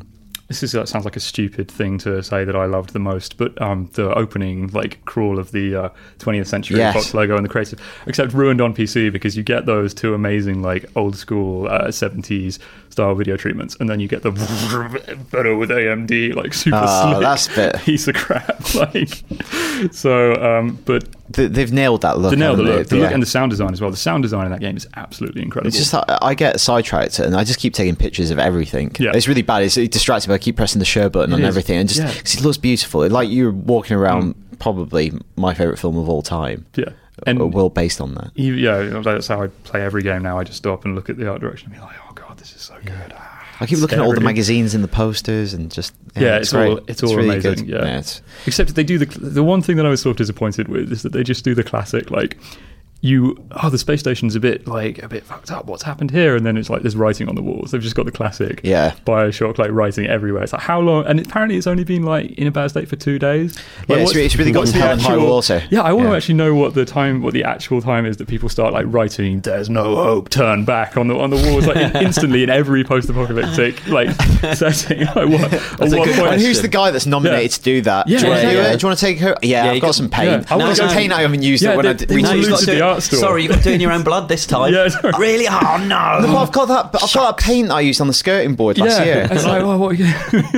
this is uh, sounds like a stupid thing to say that I loved the most, but um, the opening like crawl of the uh, twentieth Century
Yes.
Fox logo and the creative, except ruined on P C because you get those two amazing like old school uh, seventies style video treatments, and then you get the better with A M D like super
Oh,
slick
that's a bit-
piece of crap. Like so, um, but
Th- They've nailed that look.
the nail, the
haven't they?
look, the look,
Yeah.
and the sound design as well. The sound design in that game is absolutely incredible.
It's just that I get sidetracked and I just keep taking pictures of everything.
Yeah.
It's really bad. It's distracting, but I keep pressing the share button
It
on
is.
everything, and just
Yeah.
'cause it looks beautiful. It's like you're walking around probably my favorite film of all time.
yeah,
And
and
well based on that.
you- yeah, that's how I play every game now. I just stop and look at the art direction and be like, oh god, this is so good. Ah,
I keep looking at all the
scary.
magazines and the posters and just
Yeah, it's all-
great.
it's all
really
amazing,
good.
yeah.
it's,
Except they do the the one thing that I was sort of disappointed with is that they just do the classic like you oh the space station's a bit like a bit fucked up. What's happened here? And then it's like there's writing on the walls. They've just got the classic
Yeah.
Bioshock like writing everywhere. It's like how long? And apparently it's only been like in a bad state for two days. Like,
Yeah, it's
what's-
re- it's really
what's
gotten
the
hell and high
actual-
water.
Yeah, I want
Yeah.
to actually know what the time, what the actual time is that people start like writing. There's no hope. Turn back on the on the walls like instantly in every post-apocalyptic like setting. Like what? At
a
what
good
point?
and who's the guy that's nominated
Yeah.
to do that?
Yeah,
do you want to
yeah,
do
yeah.
it? Do you want to take her? Yeah,
Yeah,
I've
you
got
got-
some paint.
yeah, I
no,
wanna
some
go-
paint I haven't used
Yeah,
it when
they-
I d-
they
we
all
used
lose
it.
to the art store.
Sorry, you've got to do it in your own blood this time.
Yeah, sorry.
Really? Oh no.
No, but I've got that. I've got that paint I used on the skirting board last
Yeah,
year.
it's like, well, what?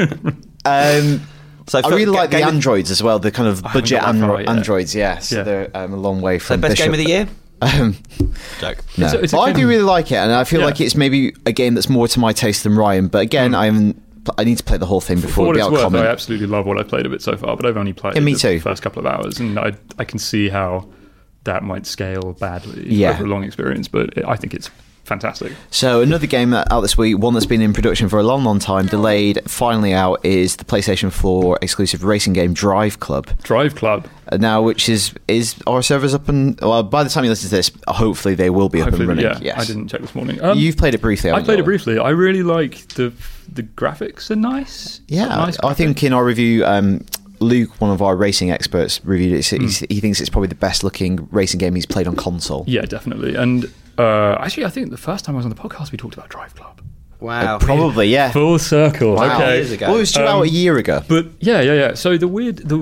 Um,
So
I
for-
really
ga-
like the
game of-
androids as well. The kind of
haven't
budget
got that far
andro-
yet.
androids. Yeah, so
Yeah.
they're um, a long way
So
from
best
Bishop.
game of the year?
Um,
Joke.
no,
It's a- it's a
but I do
game-
really like it, and I feel
Yeah.
like it's maybe a game that's more to my taste than Ryan. But again, I haven't. I need to play the whole thing
For
before
what
we
it's
able to
worth,
comment.
I absolutely love what I've played of it so far, but I've only played
Yeah, me
the
too.
first couple of hours, and I I can see how that might scale badly
Yeah.
over a long experience, but it, I think it's fantastic.
So another game that- out this week, one that's been in production for a long, long time, delayed, finally out, is the PlayStation four exclusive racing game Drive Club.
Drive Club.
Uh, Now, which is is our servers up and well, by the time you listen to this, hopefully they will be up
Hopefully,
and running.
yeah,
yes.
I didn't check this morning. Um,
You've played it briefly.
I
haven't
played
you?
it briefly. I really like the the graphics are nice.
Yeah,
nice
I think
graphics.
in our review, um, Luke, one of our racing experts, reviewed it. He's, He thinks it's probably the best looking racing game he's played on console.
Yeah, definitely. And uh, actually, I think the first time I was on the podcast, we talked about Drive Club.
Wow.
Uh, probably, yeah.
Full circle.
Wow.
Okay.
Years ago.
Well, it was due
Um,
out a year ago.
But yeah, yeah, yeah. So the weird, the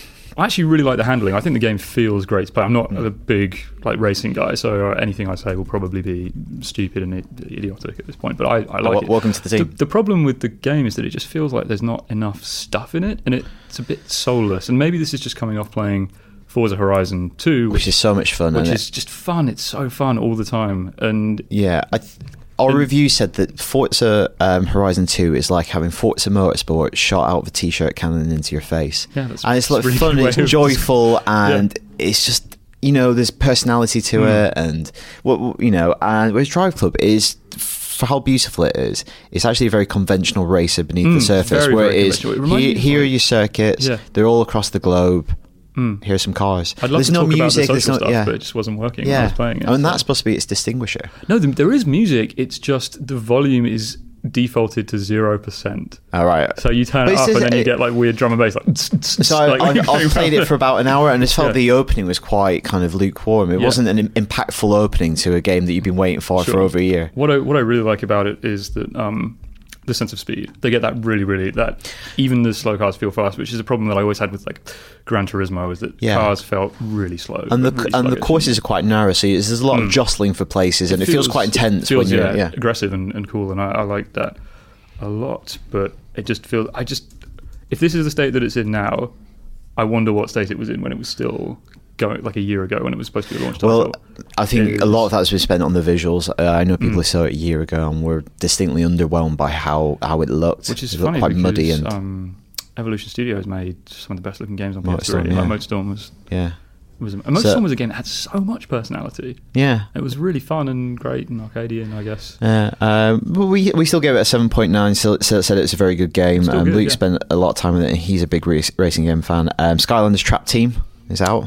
I actually really like the handling. I think the game feels great to play. I'm not a big like racing guy, so anything I say will probably be stupid and i- idiotic at this point. But I, I like
wel-
it.
welcome to the team.
The, the problem with the game is that it just feels like there's not enough stuff in it, and it, it's a bit soulless. And maybe this is just coming off playing Forza Horizon two,
Which is so much fun,
which
isn't
is
it?
just fun. It's so fun all the time, and
Yeah, I th- our
And-
review said that Forza um, Horizon two is like having Forza Motorsport shot out of a t-shirt cannon into your face.
Yeah, that's-
and it's
that's
like
really
fun,
good
it's
way of-
joyful, and it's just, you know, there's personality to
Mm.
it, and what you know, and whereas Drive Club is, for how beautiful it is, it's actually a very conventional racer beneath
Mm,
the surface,
very,
where
very
it is.
conventional. It reminds
Here,
me of,
here are
like-
your circuits.
Yeah.
They're all across the globe.
Mm.
Here's some cars.
I'd love
there's
to
no
talk
music.
about the social
there's no,
stuff,
yeah.
but it just wasn't working when I
yeah.
was playing it.
and
so-
that's supposed to be its distinguisher.
No, th- there is music. It's just the volume is defaulted to zero percent.
All right.
So you turn
But
it
it's
up, and
just-
then you
it-
get like weird drum and bass. Like,
So I,
like,
I, I've played it for about an hour, and I just felt
Yeah.
the opening was quite kind of lukewarm. It
Yeah.
wasn't an im- impactful opening to a game that you've been waiting for for
Sure.
over a year.
What I what I really like about it is that um, the sense of speed. They get that really, really that even the slow cars feel fast, which is a problem that I always had with like Gran Turismo. Is that
Yeah.
cars felt really slow
And the
really
and the
sluggish.
courses are quite narrow, so there's a lot of
Mm.
jostling for places, and it, feels, quite intense
feels,
when you're
yeah,
yeah.
aggressive and, and cool, and I, I like that a lot. But it just feels I just if this is the state that it's in now, I wonder what state it was in when it was still going like a year ago when it was supposed to be a launch title.
Well, I think
Is-
a lot of that's been spent on the visuals. Uh, I know people
Mm.
who saw it a year ago and were distinctly underwhelmed by how, how it looked.
which is
it looked
funny
quite
because
muddy and
um, Evolution Studios made some of the best looking games on P S
Motorstorm,
three.
yeah.
Like Motorstorm was
yeah,
was and Motorstorm was a game that had so much personality.
yeah.
It was really fun and great and arcadian, I guess.
Yeah, um, but we we still gave it a seven point nine. Still, still said it's a very good game.
Still
Um,
good,
Luke
yeah.
spent a lot of time with it, and he's a big race, racing game fan. Um, Skylanders Trap Team is out.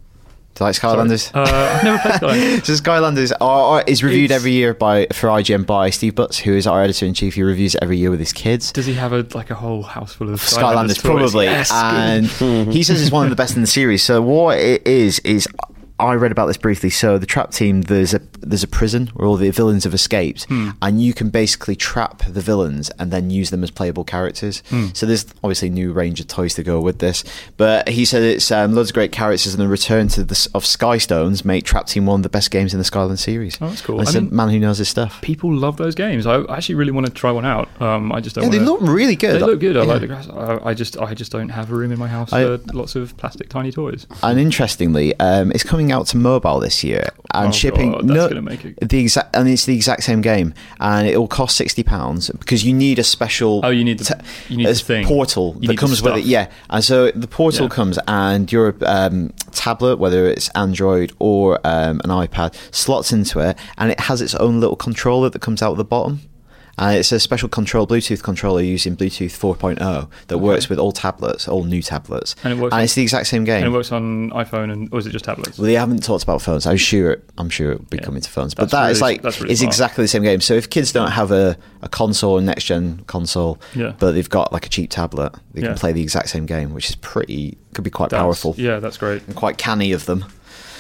Do you like Skylanders?
Uh, I've never played Skylanders.
So Skylanders are, are, is reviewed
It's-
every year by for I G N by Steve Butts, who is our editor in chief. He reviews it every year with his kids.
Does he have a like a whole house full of
Skylanders,
toys?
probably,
Yes, good.
and he says it's one of the best in the series. So what it is is I read about this briefly. So the trap team, there's a there's a prison where all the villains have escaped,
Hmm.
and you can basically trap the villains and then use them as playable characters.
Hmm.
So there's obviously a new range of toys to go with this. But he said it's um, loads of great characters, and the return to the of Skystones make Trap Team one of the best games in the Skyland series.
Oh, that's cool.
And it's
I
a
mean-
man who knows his stuff.
People love those games. I actually really want to try one out. Um, I just don't.
Yeah, they
wanna-
look really good.
They look good. I
Yeah.
like the grass. I, I just, I just don't have a room in my house
I-
for lots of plastic tiny toys.
And interestingly, um, it's coming out to mobile this year, and
Oh,
shipping.
God, that's gonna make it-
the exact, and it's the exact same game, and it will cost sixty pounds because you need a special.
Oh, you need the- you need
a
the thing.
portal
You
that
need the
comes with it.
stuff.
Yeah, and so the portal
Yeah.
comes, and your um, tablet, whether it's Android or um, an iPad, slots into it, and it has its own little controller that comes out the bottom. And it's a special control Bluetooth controller using Bluetooth four point oh that
Okay.
works with all tablets, all new tablets,
And it works on-
it's the exact same game.
And it works on iPhone, and or is it just tablets?
Well, they haven't talked about phones. I'm sure. I'm sure it'll be
Yeah.
coming to phones. But
That's
that is
really-
like
that's really
it's
smart.
exactly the same game. So if kids don't have a, a console, a next gen console,
Yeah.
but they've got like a cheap tablet, they
Yeah.
can play the exact same game, which is pretty could be quite
That's-
powerful
Yeah, that's great.
and quite canny of them.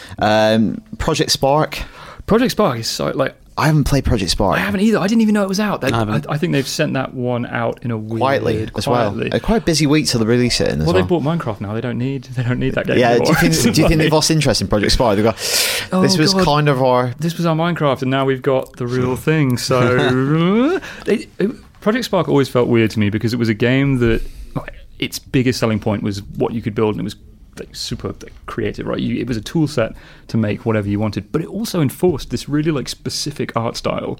Um, Project Spark.
Project Spark is so like.
I haven't played Project Spark.
I haven't either. I didn't even know it was out. They,
I
I,
haven't.
I think they've sent that one out in a weird,
quietly as well.
quietly.
A quite busy week till they release it. In as
Well,
well,
they bought Minecraft now. They don't need. They don't need that game
Yeah, do
anymore.
you think, do you think they've lost interest in Project Spark? They've got,
Oh,
this was
God.
kind of our.
This was our Minecraft, and now we've got the real thing. So, it, it, Project Spark always felt weird to me because it was a game that like, its biggest selling point was what you could build, and it was like, super like, creative, right? You, it was a tool set to make whatever you wanted, but it also enforced this really like specific art style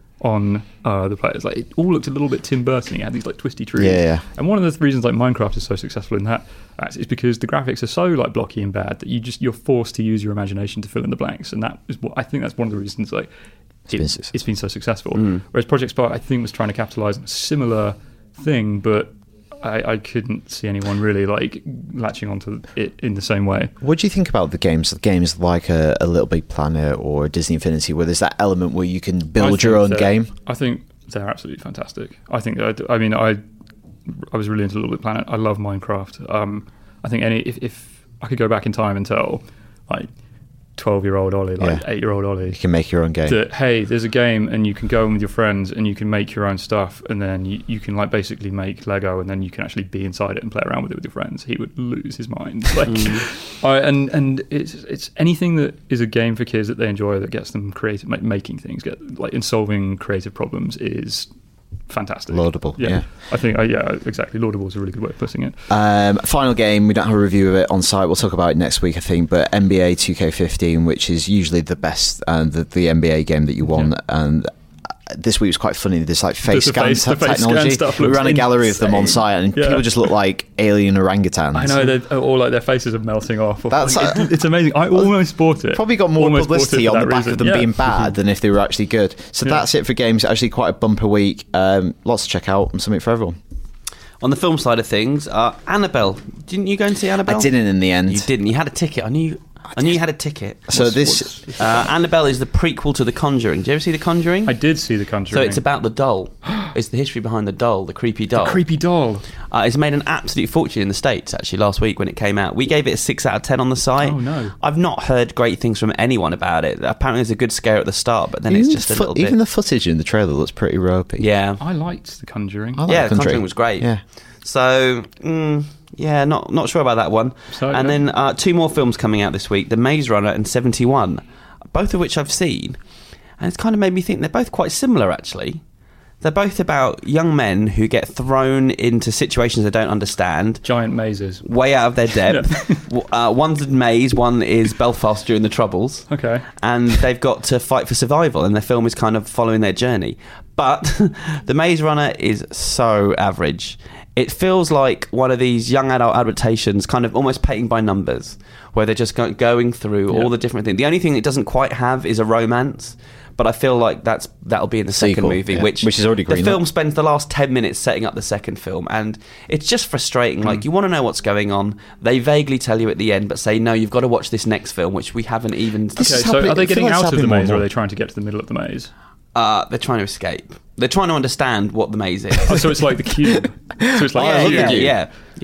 on uh, the players. Like it all looked a little bit Tim Burton. It had these like twisty trees.
Yeah, yeah.
And one of the reasons like Minecraft is so successful in that is because the graphics are so like blocky and bad that you just you're forced to use your imagination to fill in the blanks. And that is what I think that's one of the reasons like
It's
it,
been successful.
it's been so successful.
Mm.
Whereas Project Spark, I think, was trying to capitalize on a similar thing, but I, I couldn't see anyone really like latching onto it in the same way.
What do you think about the games? Games like a, a Little Big Planet or Disney Infinity, where there's that element where you can build
I
your
think
own
they're-
game.
I think they're absolutely fantastic. I think I, I mean I I was really into Little Big Planet. I love Minecraft. Um, I think any if, if I could go back in time and tell like twelve year old Ollie, like
Yeah.
eight year old Ollie,
You can make your own game.
that hey, there's a game and you can go in with your friends and you can make your own stuff, and then you, you can like basically make Lego, and then you can actually be inside it and play around with it with your friends. He would lose his mind. Like, I, and and it's it's anything that is a game for kids that they enjoy, that gets them creative, like making things, get like in solving creative problems is fantastic.
Laudable, yeah.
I think uh, yeah, exactly. Laudable is a really good way of putting it.
Um, final game, we don't have a review of it on site. We'll talk about it next week, I think. But N B A two K fifteen, which is usually the best and the, the N B A game that you want.
Yeah.
And this week was quite funny. There's like face
The
scan
face-
te-
the face scan
technology.
stuff
We
looks
ran a gallery of them on
insane.
site, and
Yeah.
people just look like alien orangutans.
I know, they're all like their faces are melting off.
That's-
Like, it- it's amazing. I almost bought it.
Probably got more
Almost bought it
publicity
for
on the
that
back
reason.
of them
Yeah.
being bad than if they were actually good. So
Yeah.
that's it for games. Actually, quite a bumper week. Um, lots to check out and something for everyone.
On the film side of things, uh, Annabelle. Didn't you go and see Annabelle?
I didn't in the end.
You didn't. You had a ticket. I knew. I knew you had a ticket.
So
What's-
this-
what's- uh, Annabelle is the prequel to The Conjuring. Did you ever see The Conjuring?
I did see The
So
Conjuring.
it's about the doll. It's the history behind the doll, the creepy doll.
creepy doll.
Uh, it's made an absolute fortune in the States, actually, last week when it came out. We gave it a six out of ten on the site.
Oh, no.
I've not heard great things from anyone about it. Apparently there's a good scare at the start, but then it's
Even
just
the
a
fo-
little bit...
Even the footage in the trailer looks pretty ropey.
yeah.
I liked The Conjuring.
I like
yeah,
The
The Conjuring was great.
Yeah.
So, mm, yeah, not not sure about that one.
So,
and
yeah.
then uh, two more films coming out this week, The Maze Runner and seventy-one, both of which I've seen. And it's kind of made me think they're both quite similar, actually. They're both about young men who get thrown into situations they don't understand,
Giant mazes.
way out of their depth. W- uh, one's a maze, one is Belfast during the Troubles.
Okay.
And they've got to fight for survival, and the film is kind of following their journey. But The Maze Runner is so average. It feels like one of these young adult adaptations, kind of almost painting by numbers, where they're just go- going through
Yeah.
all the different things. The only thing it doesn't quite have is a romance, but I feel like that's that'll be in the second
Sequel,
movie,
yeah.
which,
Which is already
the
greenlit.
film spends the last ten minutes setting up the second film, and it's just frustrating.
Hmm.
Like, you want to know what's going on. They vaguely tell you at the end, but say, no, you've got to watch this next film, which we haven't even...
This
Okay,
is
so
happening-
are they
I feel
getting
like it's
out of the
happening more
maze,
and
or are
more.
they trying to get to the middle of the maze?
Uh, they're trying to escape. They're trying to understand what the maze is.
Oh, so it's like the cube. So it's like
yeah,
the
yeah,
cube.
yeah, yeah.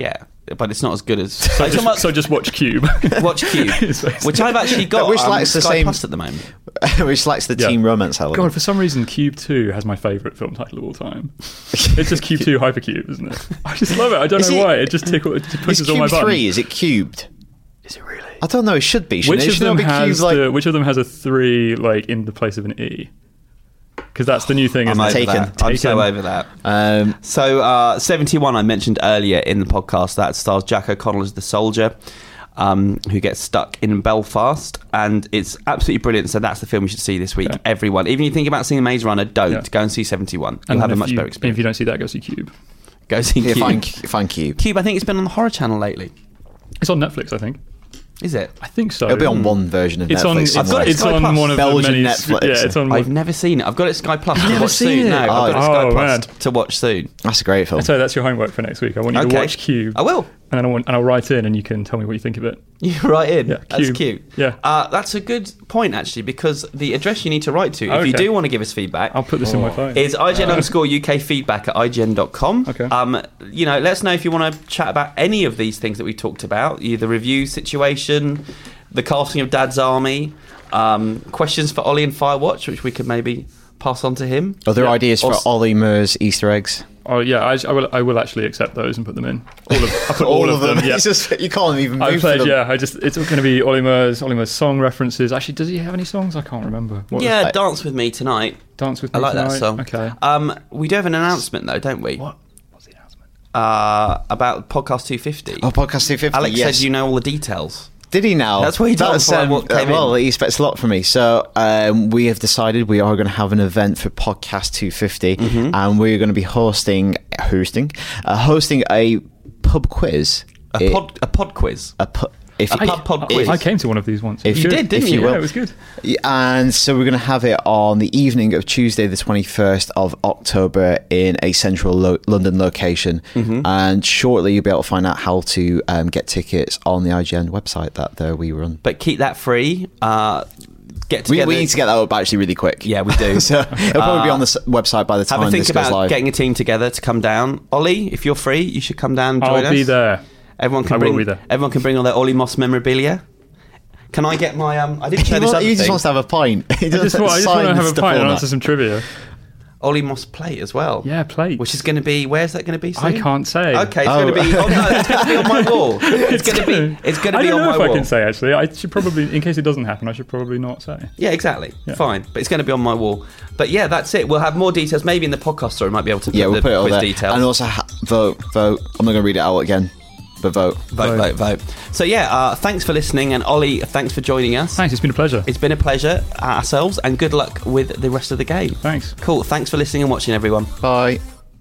but it's not as good as.
So, just, so just watch Cube.
Watch Cube, which I've actually got.
Which
um,
lacks the
Sky
same
Plus at the moment.
Which lacks the
Yeah.
teen romance element.
God, for some reason, Cube two has my favourite film title of all time. It's just Cube two Hypercube, isn't it? I just love it. I don't
Is
know
it-
why. It just tickles. It just
Is
pushes all my
Cube
buttons.
three? Is it cubed?
Is it really?
I don't know. It should be.
Which
It
of
should not
them
be
has
cubed like.
the, Which of them has a three like in the place of an E? Because that's the new thing.
I'm
Isn't
over
it?
Taken.
that. I'm so
Taken.
over that.
Um,
So, uh, seventy-one, I mentioned earlier in the podcast, that stars Jack O'Connell as the soldier um, who gets stuck in Belfast, and it's absolutely brilliant. So, that's the film you should see this week,
Okay.
everyone. Even if you think about seeing Maze Runner, don't.
Yeah.
Go and see seventy-one. You'll
And
have a
if
much
you,
better
If
experience.
you don't see that, go see Cube.
Go see
yeah,
Cube.
find, find cube.
Cube, I think it's been on the Horror Channel lately.
It's on Netflix, I think.
Is it?
I think so.
It'll be on one version of
It's
Netflix.
on. It's,
I've got
somewhere.
it,
it's
Sky
on
Plus.
one of
Belgian
the many.
Netflix.
Yeah, it's on.
I've never seen it. I've got it Sky Plus to
never
watch
seen
soon.
it?
No, I've got it Sky
Oh,
Plus
man.
to watch soon.
That's a great film.
So that's your homework for next week. I want you
Okay.
to watch Cube.
I will.
And then I want, and I'll write in, and you can tell me what you think of it.
You're right in.
Yeah,
That's
Cube.
cute.
Yeah.
Uh, that's a good point, actually, because the address you need to write to, if you
Okay.
do want to give us feedback,
I'll put this in my phone.
is IGN underscore U K feedback at I G N dot com.
Okay.
Um, you know, let us know if you want to chat about any of these things that we talked about, either the review situation, the casting of Dad's Army, um, questions for Ollie and Firewatch, which we could maybe pass on to him.
Other
Yeah.
ideas for
Or-
Ollie Murs Easter eggs?
Oh yeah, I, I will. I will actually accept those and put them in. All of, I put all, of them. Yeah.
It's just, you can't even move
I
for
played.
them.
Yeah, I just. It's going to be Olimer's Olimer's song references. Actually, does he have any songs? I can't remember. What
yeah,
was-
Dance With Me Tonight.
Dance with
I
Me
like that
Tonight?
song.
Okay.
Um, we do have an announcement, though, don't we?
What? What's the announcement?
Uh, about Podcast two fifty.
Oh, Podcast two fifty.
Alex
yes.
said you know all the details.
Did he now?
That's what he told
That's,
before I
um,
walked- came
uh, Well,
in.
he expects a lot from me. So um, we have decided we are going to have an event for Podcast two fifty,
Mm-hmm.
and we're going to be hosting, hosting, uh, hosting a pub quiz.
A
It-
pod, a pod quiz.
a pu- if
A
you-
pub pod
I,
quiz.
I came to one of these once. It
If
was
You
good.
did, didn't
if you
you?
Yeah,
will.
it was good.
And so we're going to have it on the evening of Tuesday, the twenty-first of October, in a central lo- London location.
Mm-hmm.
And shortly you'll be able to find out how to um, get tickets on the I G N website that there we run.
But keep that free. Uh, get
We,
together.
we need to get that up actually really quick.
Yeah, we do.
So it'll probably be on the s- website by the
Have
time
a think
this goes
about
live.
getting a team together to come down. Ollie, if you're free, you should come down and join
I'll
us.
be there.
Everyone can
I will
bring.
be there.
Everyone can bring all their Ollie Moss memorabilia. Can I get my? Um, I didn't show
he,
this
wa-
other
he just
thing.
wants to have a pint. He
I just,
doesn't
want, I just want
sign
to have a
stuff
pint and
on
answer
that.
some trivia.
Ollie Moss plate as well.
Yeah, plates.
Which is going to be? Where's that going to be? Soon?
I can't say.
Okay, it's
Oh.
going to be. Oh no, it's going to be on my wall. It's going to be. It's going to
I
be
don't
on
know
my
if
wall.
I can say actually. I should probably, in case it doesn't happen, I should probably not say.
Yeah, exactly.
Yeah.
Fine, but it's going to be on my wall. But yeah, that's it. We'll have more details. Maybe in the podcast story, we might be able to put
Yeah, we'll
the
put it all
quiz
there.
details.
And also ha- vote, vote. I'm not going to read it out again, but vote.
vote, vote, vote. So yeah, uh, thanks for listening, and Ollie, thanks for joining us.
Thanks. It's been a pleasure.
It's been a pleasure uh, ourselves, and good luck with the rest of the game.
Thanks.
Cool. Thanks for listening and watching, everyone.
Bye.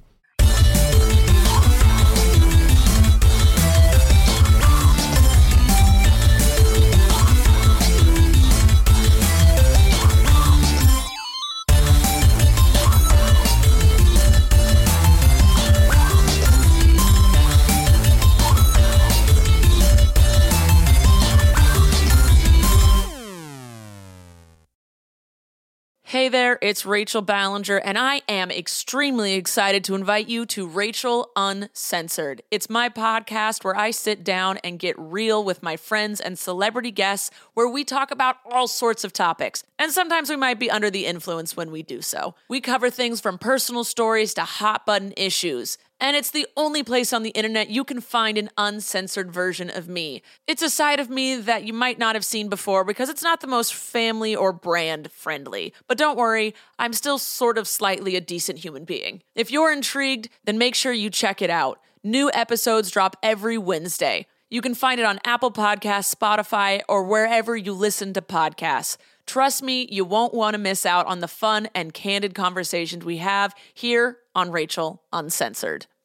Hey there, it's Rachel Ballinger, and I am extremely excited to invite you to Rachel Uncensored. It's my podcast where I sit down and get real with my friends and celebrity guests, where we talk about all sorts of topics. And sometimes we might be under the influence when we do so. We cover things from personal stories to hot button issues. And it's the only place on the internet you can find an uncensored version of me. It's a side of me that you might not have seen before because it's not the most family or brand friendly. But don't worry, I'm still sort of slightly a decent human being. If you're intrigued, then make sure you check it out. New episodes drop every Wednesday. You can find it on Apple Podcasts, Spotify, or wherever you listen to podcasts. Trust me, you won't want to miss out on the fun and candid conversations we have here on Rachel Uncensored.